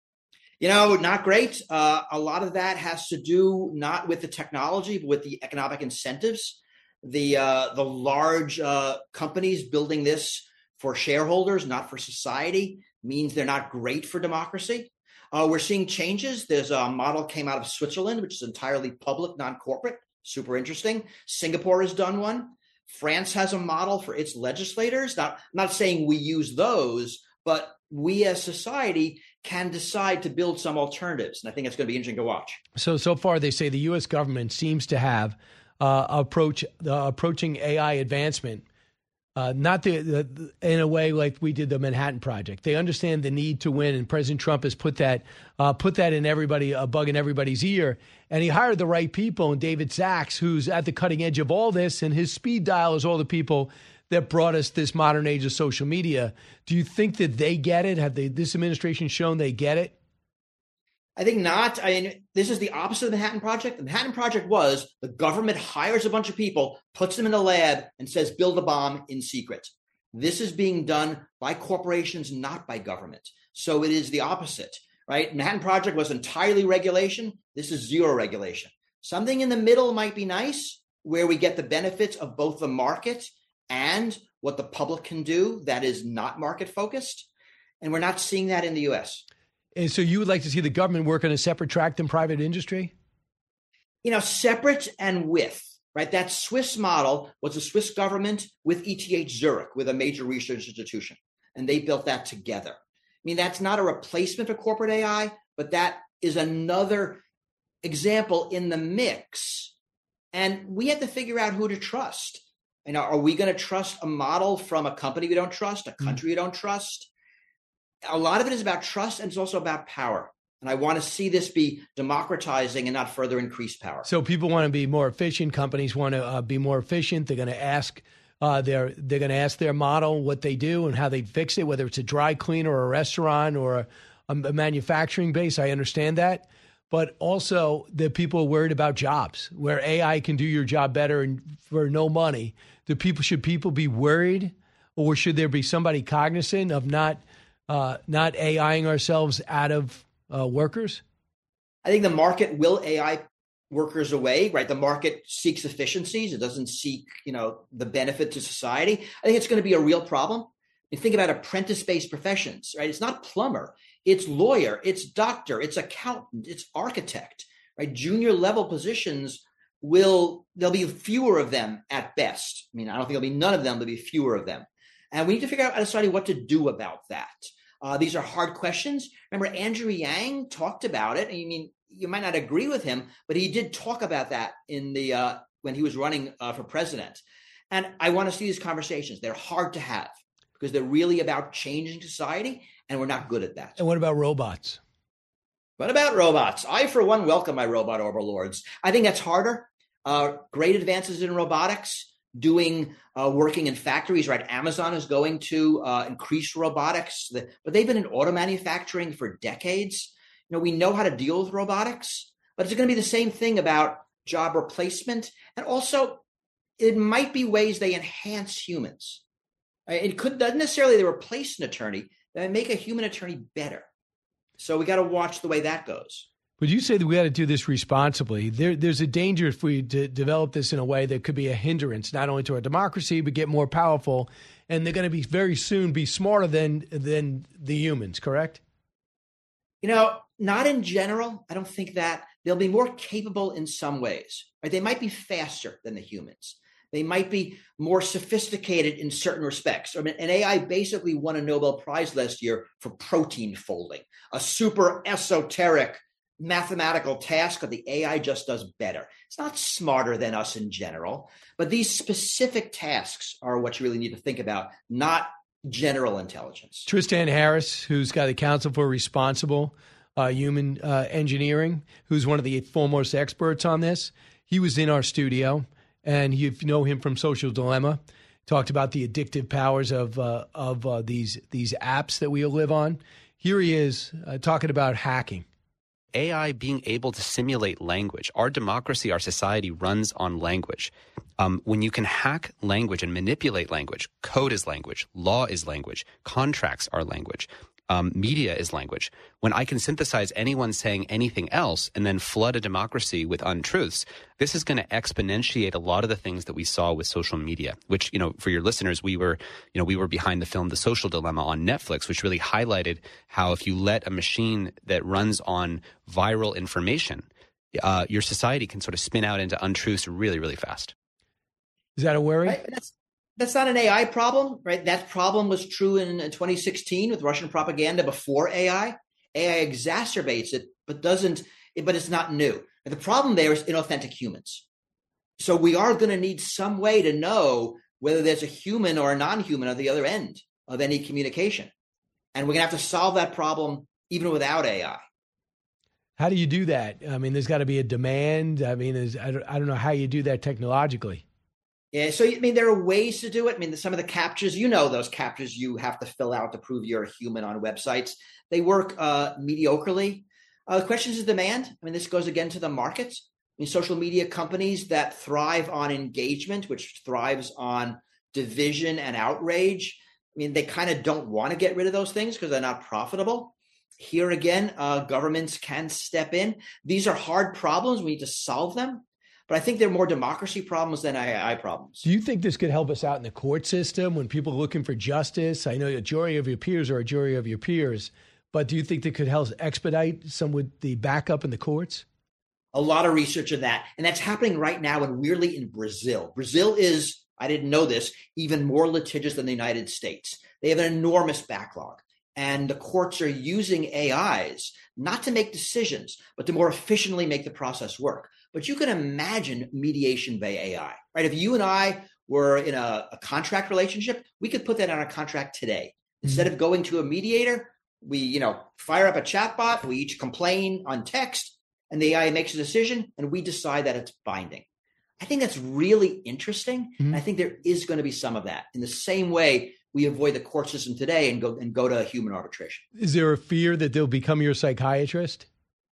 Not great. A lot of that has to do not with the technology, but with the economic incentives. The large companies building this for shareholders, not for society, means they're not great for democracy. We're seeing changes. There's a model came out of Switzerland, which is entirely public, non-corporate, super interesting. Singapore has done one. France has a model for its legislators. Now, I'm not saying we use those, but we as society can decide to build some alternatives. And I think it's going to be interesting to watch. So far, they say the U.S. government seems to have approaching AI advancement not in a way like we did the Manhattan Project. They understand the need to win, and President Trump has put that in a bug in everybody's ear. And he hired the right people, and David Sachs, who's at the cutting edge of all this, and his speed dial is all the people that brought us this modern age of social media. Do you think that they get it? Have this administration shown they get it? I think not. This is the opposite of the Manhattan Project. The Manhattan Project was the government hires a bunch of people, puts them in a lab, and says, build a bomb in secret. This is being done by corporations, not by government. So it is the opposite, right? Manhattan Project was entirely regulation. This is zero regulation. Something in the middle might be nice, where we get the benefits of both the market and what the public can do that is not market focused. And we're not seeing that in the U.S. And so you would like to see the government work on a separate track than private industry? Separate and with, right? That Swiss model was the Swiss government with ETH Zurich, with a major research institution. And they built that together. That's not a replacement for corporate AI, but that is another example in the mix. And we have to figure out who to trust. Are we going to trust a model from a company we don't trust, a country we don't trust? A lot of it is about trust, and it's also about power. And I want to see this be democratizing and not further increase power. So people want to be more efficient. Companies want to be more efficient. They're going to ask their model what they do and how they fix it, whether it's a dry cleaner or a restaurant or a manufacturing base. I understand that. But also the people are worried about jobs, where AI can do your job better and for no money. Should people be worried, or should there be somebody cognizant of not AIing ourselves out of workers? I think the market will AI workers away, right? The market seeks efficiencies. It doesn't seek, the benefit to society. I think it's going to be a real problem. You think about apprentice-based professions, right? It's not plumber, it's lawyer, it's doctor, it's accountant, it's architect, right? Junior level positions there'll be fewer of them at best. I don't think there'll be none of them, there'll be fewer of them. And we need to figure out as a society what to do about that. These are hard questions. Remember, Andrew Yang talked about it. I mean, you might not agree with him, but he did talk about that in the when he was running for president. And I want to see these conversations. They're hard to have because they're really about changing society, and we're not good at that. And what about robots? What about robots? I, for one, welcome my robot overlords. I think that's harder. Great advances in robotics, working in factories, right? Amazon is going to increase robotics, but they've been in auto manufacturing for decades. We know how to deal with robotics, but it's going to be the same thing about job replacement. And also, it might be ways they enhance humans. It doesn't necessarily they replace an attorney, they make a human attorney better. So we got to watch the way that goes. But you say that we got to do this responsibly. There's a danger if we develop this in a way that could be a hindrance, not only to our democracy, but get more powerful. And they're going to be very soon be smarter than the humans, correct? Not in general. I don't think that. They'll be more capable in some ways. Right? They might be faster than the humans. They might be more sophisticated in certain respects. An AI basically won a Nobel Prize last year for protein folding, a super esoteric mathematical task that the AI just does better. It's not smarter than us in general, but these specific tasks are what you really need to think about, not general intelligence. Tristan Harris, who's got the Council for Responsible Human Engineering, who's one of the foremost experts on this. He was in our studio, and you know him from Social Dilemma. Talked about the addictive powers of these apps that we live on. Here he is talking about hacking. AI being able to simulate language. Our democracy, our society runs on language. When you can hack language and manipulate language, code is language, law is language, contracts are language, media is language. When I can synthesize anyone saying anything else and then flood a democracy with untruths, this is going to exponentiate a lot of the things that we saw with social media, which, for your listeners, we were behind the film The Social Dilemma on Netflix, which really highlighted how if you let a machine that runs on viral information, your society can sort of spin out into untruths really, really fast. Is that a worry? Right? That's not an AI problem, right? That problem was true in 2016 with Russian propaganda before AI. AI exacerbates it, but it's not new. And the problem there is inauthentic humans. So we are going to need some way to know whether there's a human or a non-human at the other end of any communication. And we're going to have to solve that problem even without AI. How do you do that? I mean, there's got to be a demand. I mean, I don't know how you do that technologically. Yeah, so there are ways to do it. Some of the captures, those captures you have to fill out to prove you're a human on websites. They work mediocrely. The question is demand. This goes again to the markets. Social media companies that thrive on engagement, which thrives on division and outrage. They kind of don't want to get rid of those things because they're not profitable. Here again, governments can step in. These are hard problems. We need to solve them. But I think they're more democracy problems than AI problems. Do you think this could help us out in the court system when people are looking for justice? I know a jury of your peers are a jury of your peers, but do you think that could help expedite some with the backup in the courts? A lot of research in that. And that's happening right now and weirdly in Brazil. Brazil is, I didn't know this, even more litigious than the United States. They have an enormous backlog. And the courts are using AIs not to make decisions, but to more efficiently make the process work. But you can imagine mediation by AI, right? If you and I were in a contract relationship, we could put that on a contract today. Instead of going to a mediator, we, fire up a chatbot, we each complain on text, and the AI makes a decision, and we decide that it's binding. I think that's really interesting. And I think there is going to be some of that. In the same way, we avoid the court system today and go to human arbitration. Is there a fear that they'll become your psychiatrist?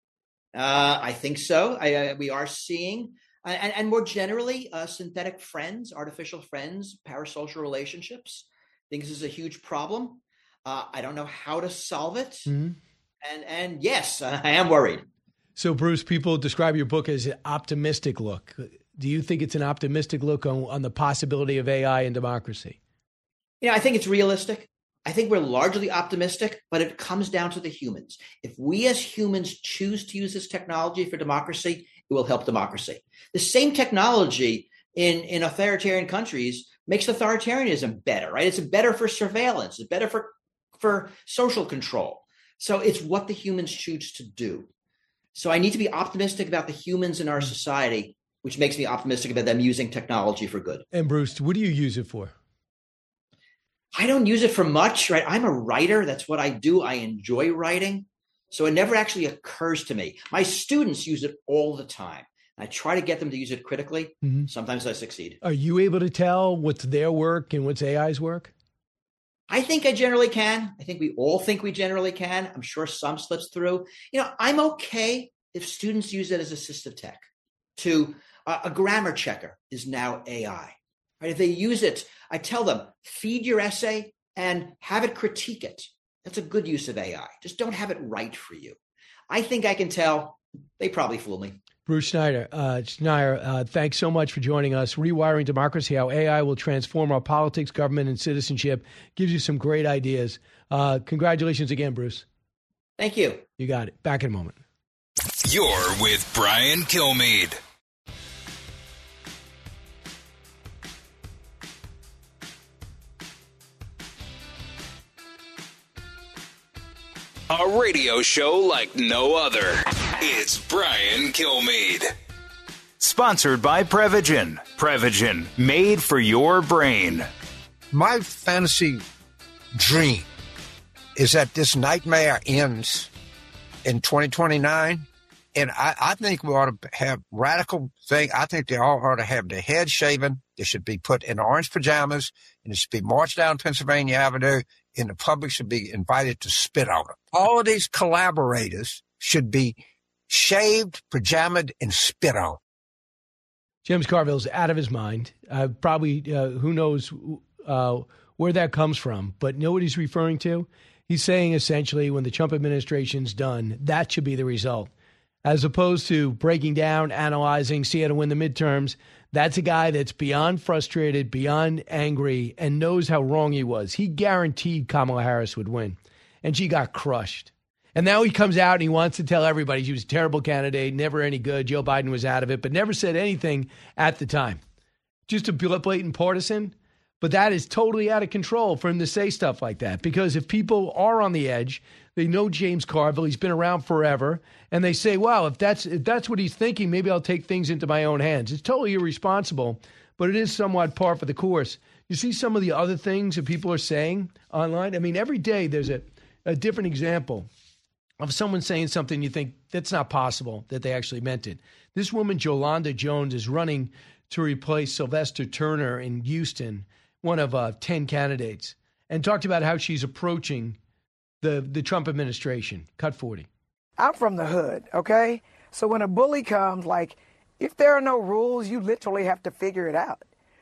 I think so. We are seeing, and more generally, synthetic friends, artificial friends, parasocial relationships. I think this is a huge problem. I don't know how to solve it. And yes, I am worried. So, Bruce, people describe your book as an optimistic look. Do you think it's an optimistic look on the possibility of AI and democracy? I think it's realistic. I think we're largely optimistic, but it comes down to the humans. If we as humans choose to use this technology for democracy, it will help democracy. The same technology in authoritarian countries makes authoritarianism better, right? It's better for surveillance. It's better for social control. So it's what the humans choose to do. So I need to be optimistic about the humans in our society, which makes me optimistic about them using technology for good. And Bruce, what do you use it for? I don't use it for much, right? I'm a writer. That's what I do. I enjoy writing. So it never actually occurs to me. My students use it all the time. I try to get them to use it critically. Mm-hmm. Sometimes I succeed. Are you able to tell what's their work and what's AI's work? I think I generally can. I think we all think we generally can. I'm sure some slips through. I'm okay if students use it as assistive tech. A grammar checker is now AI. Right? If they use it, I tell them, feed your essay and have it critique it. That's a good use of AI. Just don't have it write for you. I think I can tell. They probably fool me. Bruce Schneier, thanks so much for joining us. Rewiring Democracy, How AI Will Transform Our Politics, Government, and Citizenship. Gives you some great ideas. Congratulations again, Bruce. Thank you. You got it. Back in a moment. You're with Brian Kilmeade. A radio show like no other. It's Brian Kilmeade. Sponsored by Prevagen. Prevagen, made for your brain. My fantasy dream is that this nightmare ends in 2029. And I think we ought to have radical thing. I think they all ought to have their heads shaven. They should be put in orange pajamas, and it should be marched down Pennsylvania Avenue, and the public should be invited to spit on them. All of these collaborators should be shaved, pajamaed, and spit on. James Carville's out of his mind. Probably, who knows where that comes from, but know what he's referring to? He's saying essentially when the Trump administration's done, that should be the result. As opposed to breaking down, analyzing, see how to win the midterms. That's a guy that's beyond frustrated, beyond angry, and knows how wrong he was. He guaranteed Kamala Harris would win, and she got crushed. And now he comes out and he wants to tell everybody she was a terrible candidate, never any good. Joe Biden was out of it, but never said anything at the time. Just a blatant partisan. But that is totally out of control for him to say stuff like that. Because if people are on the edge, they know James Carville, he's been around forever, and they say, wow, if that's what he's thinking, maybe I'll take things into my own hands. It's totally irresponsible, but it is somewhat par for the course. You see some of the other things that people are saying online? I mean, every day there's a different example of someone saying something you think that's not possible, that they actually meant it. This woman, Jolanda Jones, is running to replace Sylvester Turner in Houston, one of 10 candidates, and talked about how she's approaching the Trump administration. Cut 40. I'm from the hood, okay? So when a bully comes, if there are no rules, you literally have to figure it out.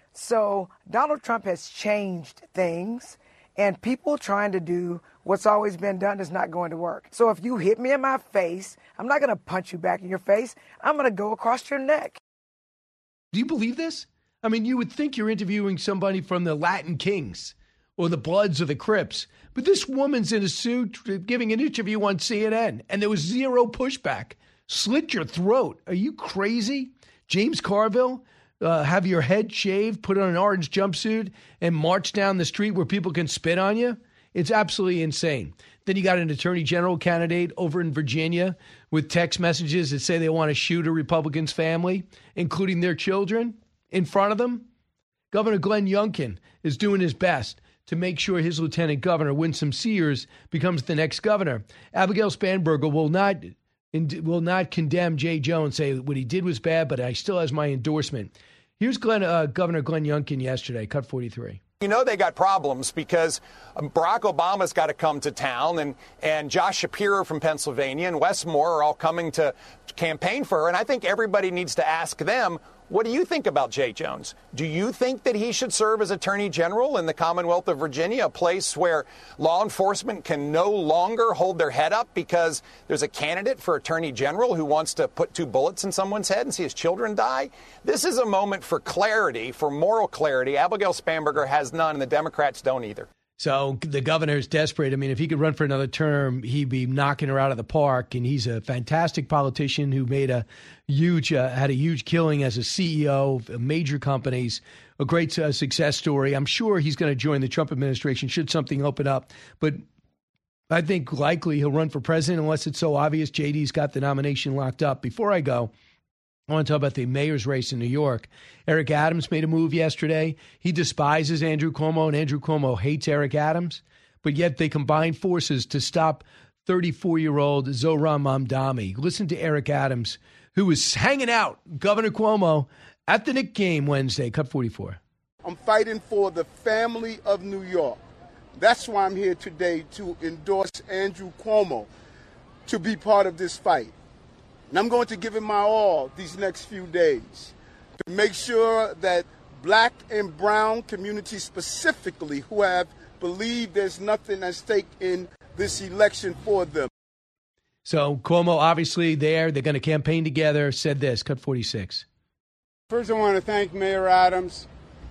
So Donald Trump has changed things, and people trying to do what's always been done is not going to work. So if you hit me in my face, I'm not going to punch you back in your face. I'm going to go across your neck. Do you believe this? I mean, you would think you're interviewing somebody from the Latin Kings or the Bloods or the Crips, but this woman's in a suit giving an interview on CNN, and there was zero pushback. Slit your throat. Are you crazy? James Carville, have your head shaved, put on an orange jumpsuit, and march down the street where people can spit on you? It's absolutely insane. Then you got an attorney general candidate over in Virginia with text messages that say they want to shoot a Republican's family, including their children, in front of them. Governor Glenn Youngkin is doing his best to make sure his lieutenant governor, Winsome Sears, becomes the next governor. Abigail Spanberger will not condemn Jay Jones, say what he did was bad, but I still has my endorsement. Here's Governor Glenn Youngkin yesterday, cut 43. You know they got problems because Barack Obama's got to come to town, and Josh Shapiro from Pennsylvania and Wes Moore are all coming to campaign for her. And I think everybody needs to ask them, what do you think about Jay Jones? Do you think that he should serve as Attorney General in the Commonwealth of Virginia, a place where law enforcement can no longer hold their head up because there's a candidate for Attorney General who wants to put 2 bullets in someone's head and see his children die? This is a moment for clarity, for moral clarity. Abigail Spanberger has none, and the Democrats don't either. So the governor is desperate. I mean, if he could run for another term, he'd be knocking her out of the park. And he's a fantastic politician who made had a huge killing as a CEO of major companies, a great success story. I'm sure he's going to join the Trump administration should something open up. But I think likely he'll run for president unless it's so obvious JD's got the nomination locked up. Before I go, I want to talk about the mayor's race in New York. Eric Adams made a move yesterday. He despises Andrew Cuomo, and Andrew Cuomo hates Eric Adams. But yet they combined forces to stop 34-year-old Zohran Mamdani. Listen to Eric Adams, who was hanging out Governor Cuomo at the Knicks game Wednesday. Cut 44. I'm fighting for the family of New York. That's why I'm here today, to endorse Andrew Cuomo to be part of this fight. And I'm going to give him my all these next few days to make sure that black and brown communities specifically who have believed there's nothing at stake in this election for them. So Cuomo, obviously they're going to campaign together, said this, cut 46. First, I want to thank Mayor Adams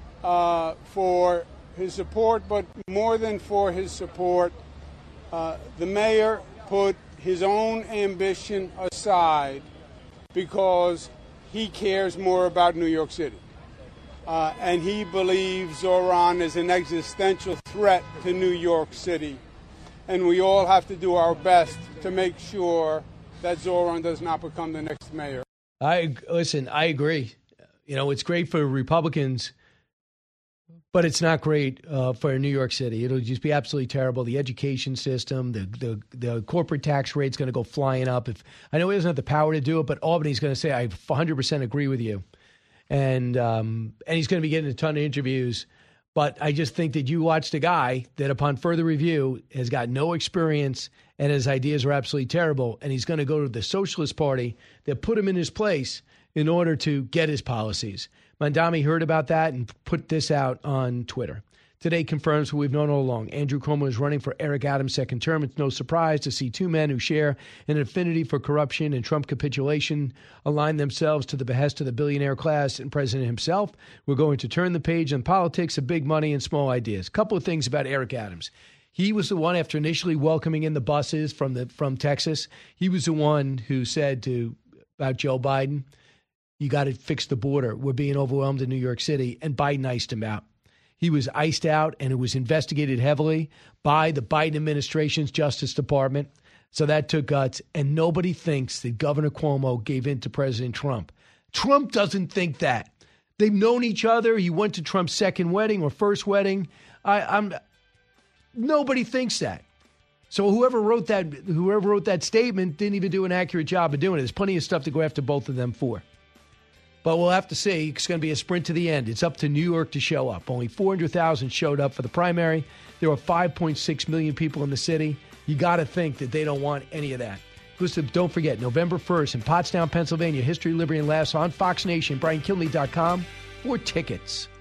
for his support, but more than for his support, the mayor put his own ambition aside because he cares more about New York City. And he believes Zohran is an existential threat to New York City. And we all have to do our best to make sure that Zohran does not become the next mayor. I agree. You know, it's great for Republicans, but it's not great for New York City. It'll just be absolutely terrible. The education system, the corporate tax rate's going to go flying up. I know he doesn't have the power to do it, but Albany's going to say, I 100% agree with you. And he's going to be getting a ton of interviews. But I just think that you watched a guy that upon further review has got no experience and his ideas are absolutely terrible. And he's going to go to the Socialist Party that put him in his place in order to get his policies. Mamdani heard about that and put this out on Twitter. Today confirms what we've known all along. Andrew Cuomo is running for Eric Adams' second term. It's no surprise to see two men who share an affinity for corruption and Trump capitulation align themselves to the behest of the billionaire class and president himself. We're going to turn the page on politics of big money and small ideas. A couple of things about Eric Adams. He was the one, after initially welcoming in the buses from Texas, he was the one who said about Joe Biden, you got to fix the border. We're being overwhelmed in New York City. And Biden iced him out. He was iced out, and it was investigated heavily by the Biden administration's Justice Department. So that took guts. And nobody thinks that Governor Cuomo gave in to President Trump. Trump doesn't think that. They've known each other. He went to Trump's second wedding or first wedding. Nobody thinks that. So whoever wrote that statement didn't even do an accurate job of doing it. There's plenty of stuff to go after both of them for. But we'll have to see. It's going to be a sprint to the end. It's up to New York to show up. Only 400,000 showed up for the primary. There were 5.6 million people in the city. You got to think that they don't want any of that. Listen, don't forget, November 1st in Pottstown, Pennsylvania, History, Liberty, and Laughs on Fox Nation, BrianKilmeade.com for tickets.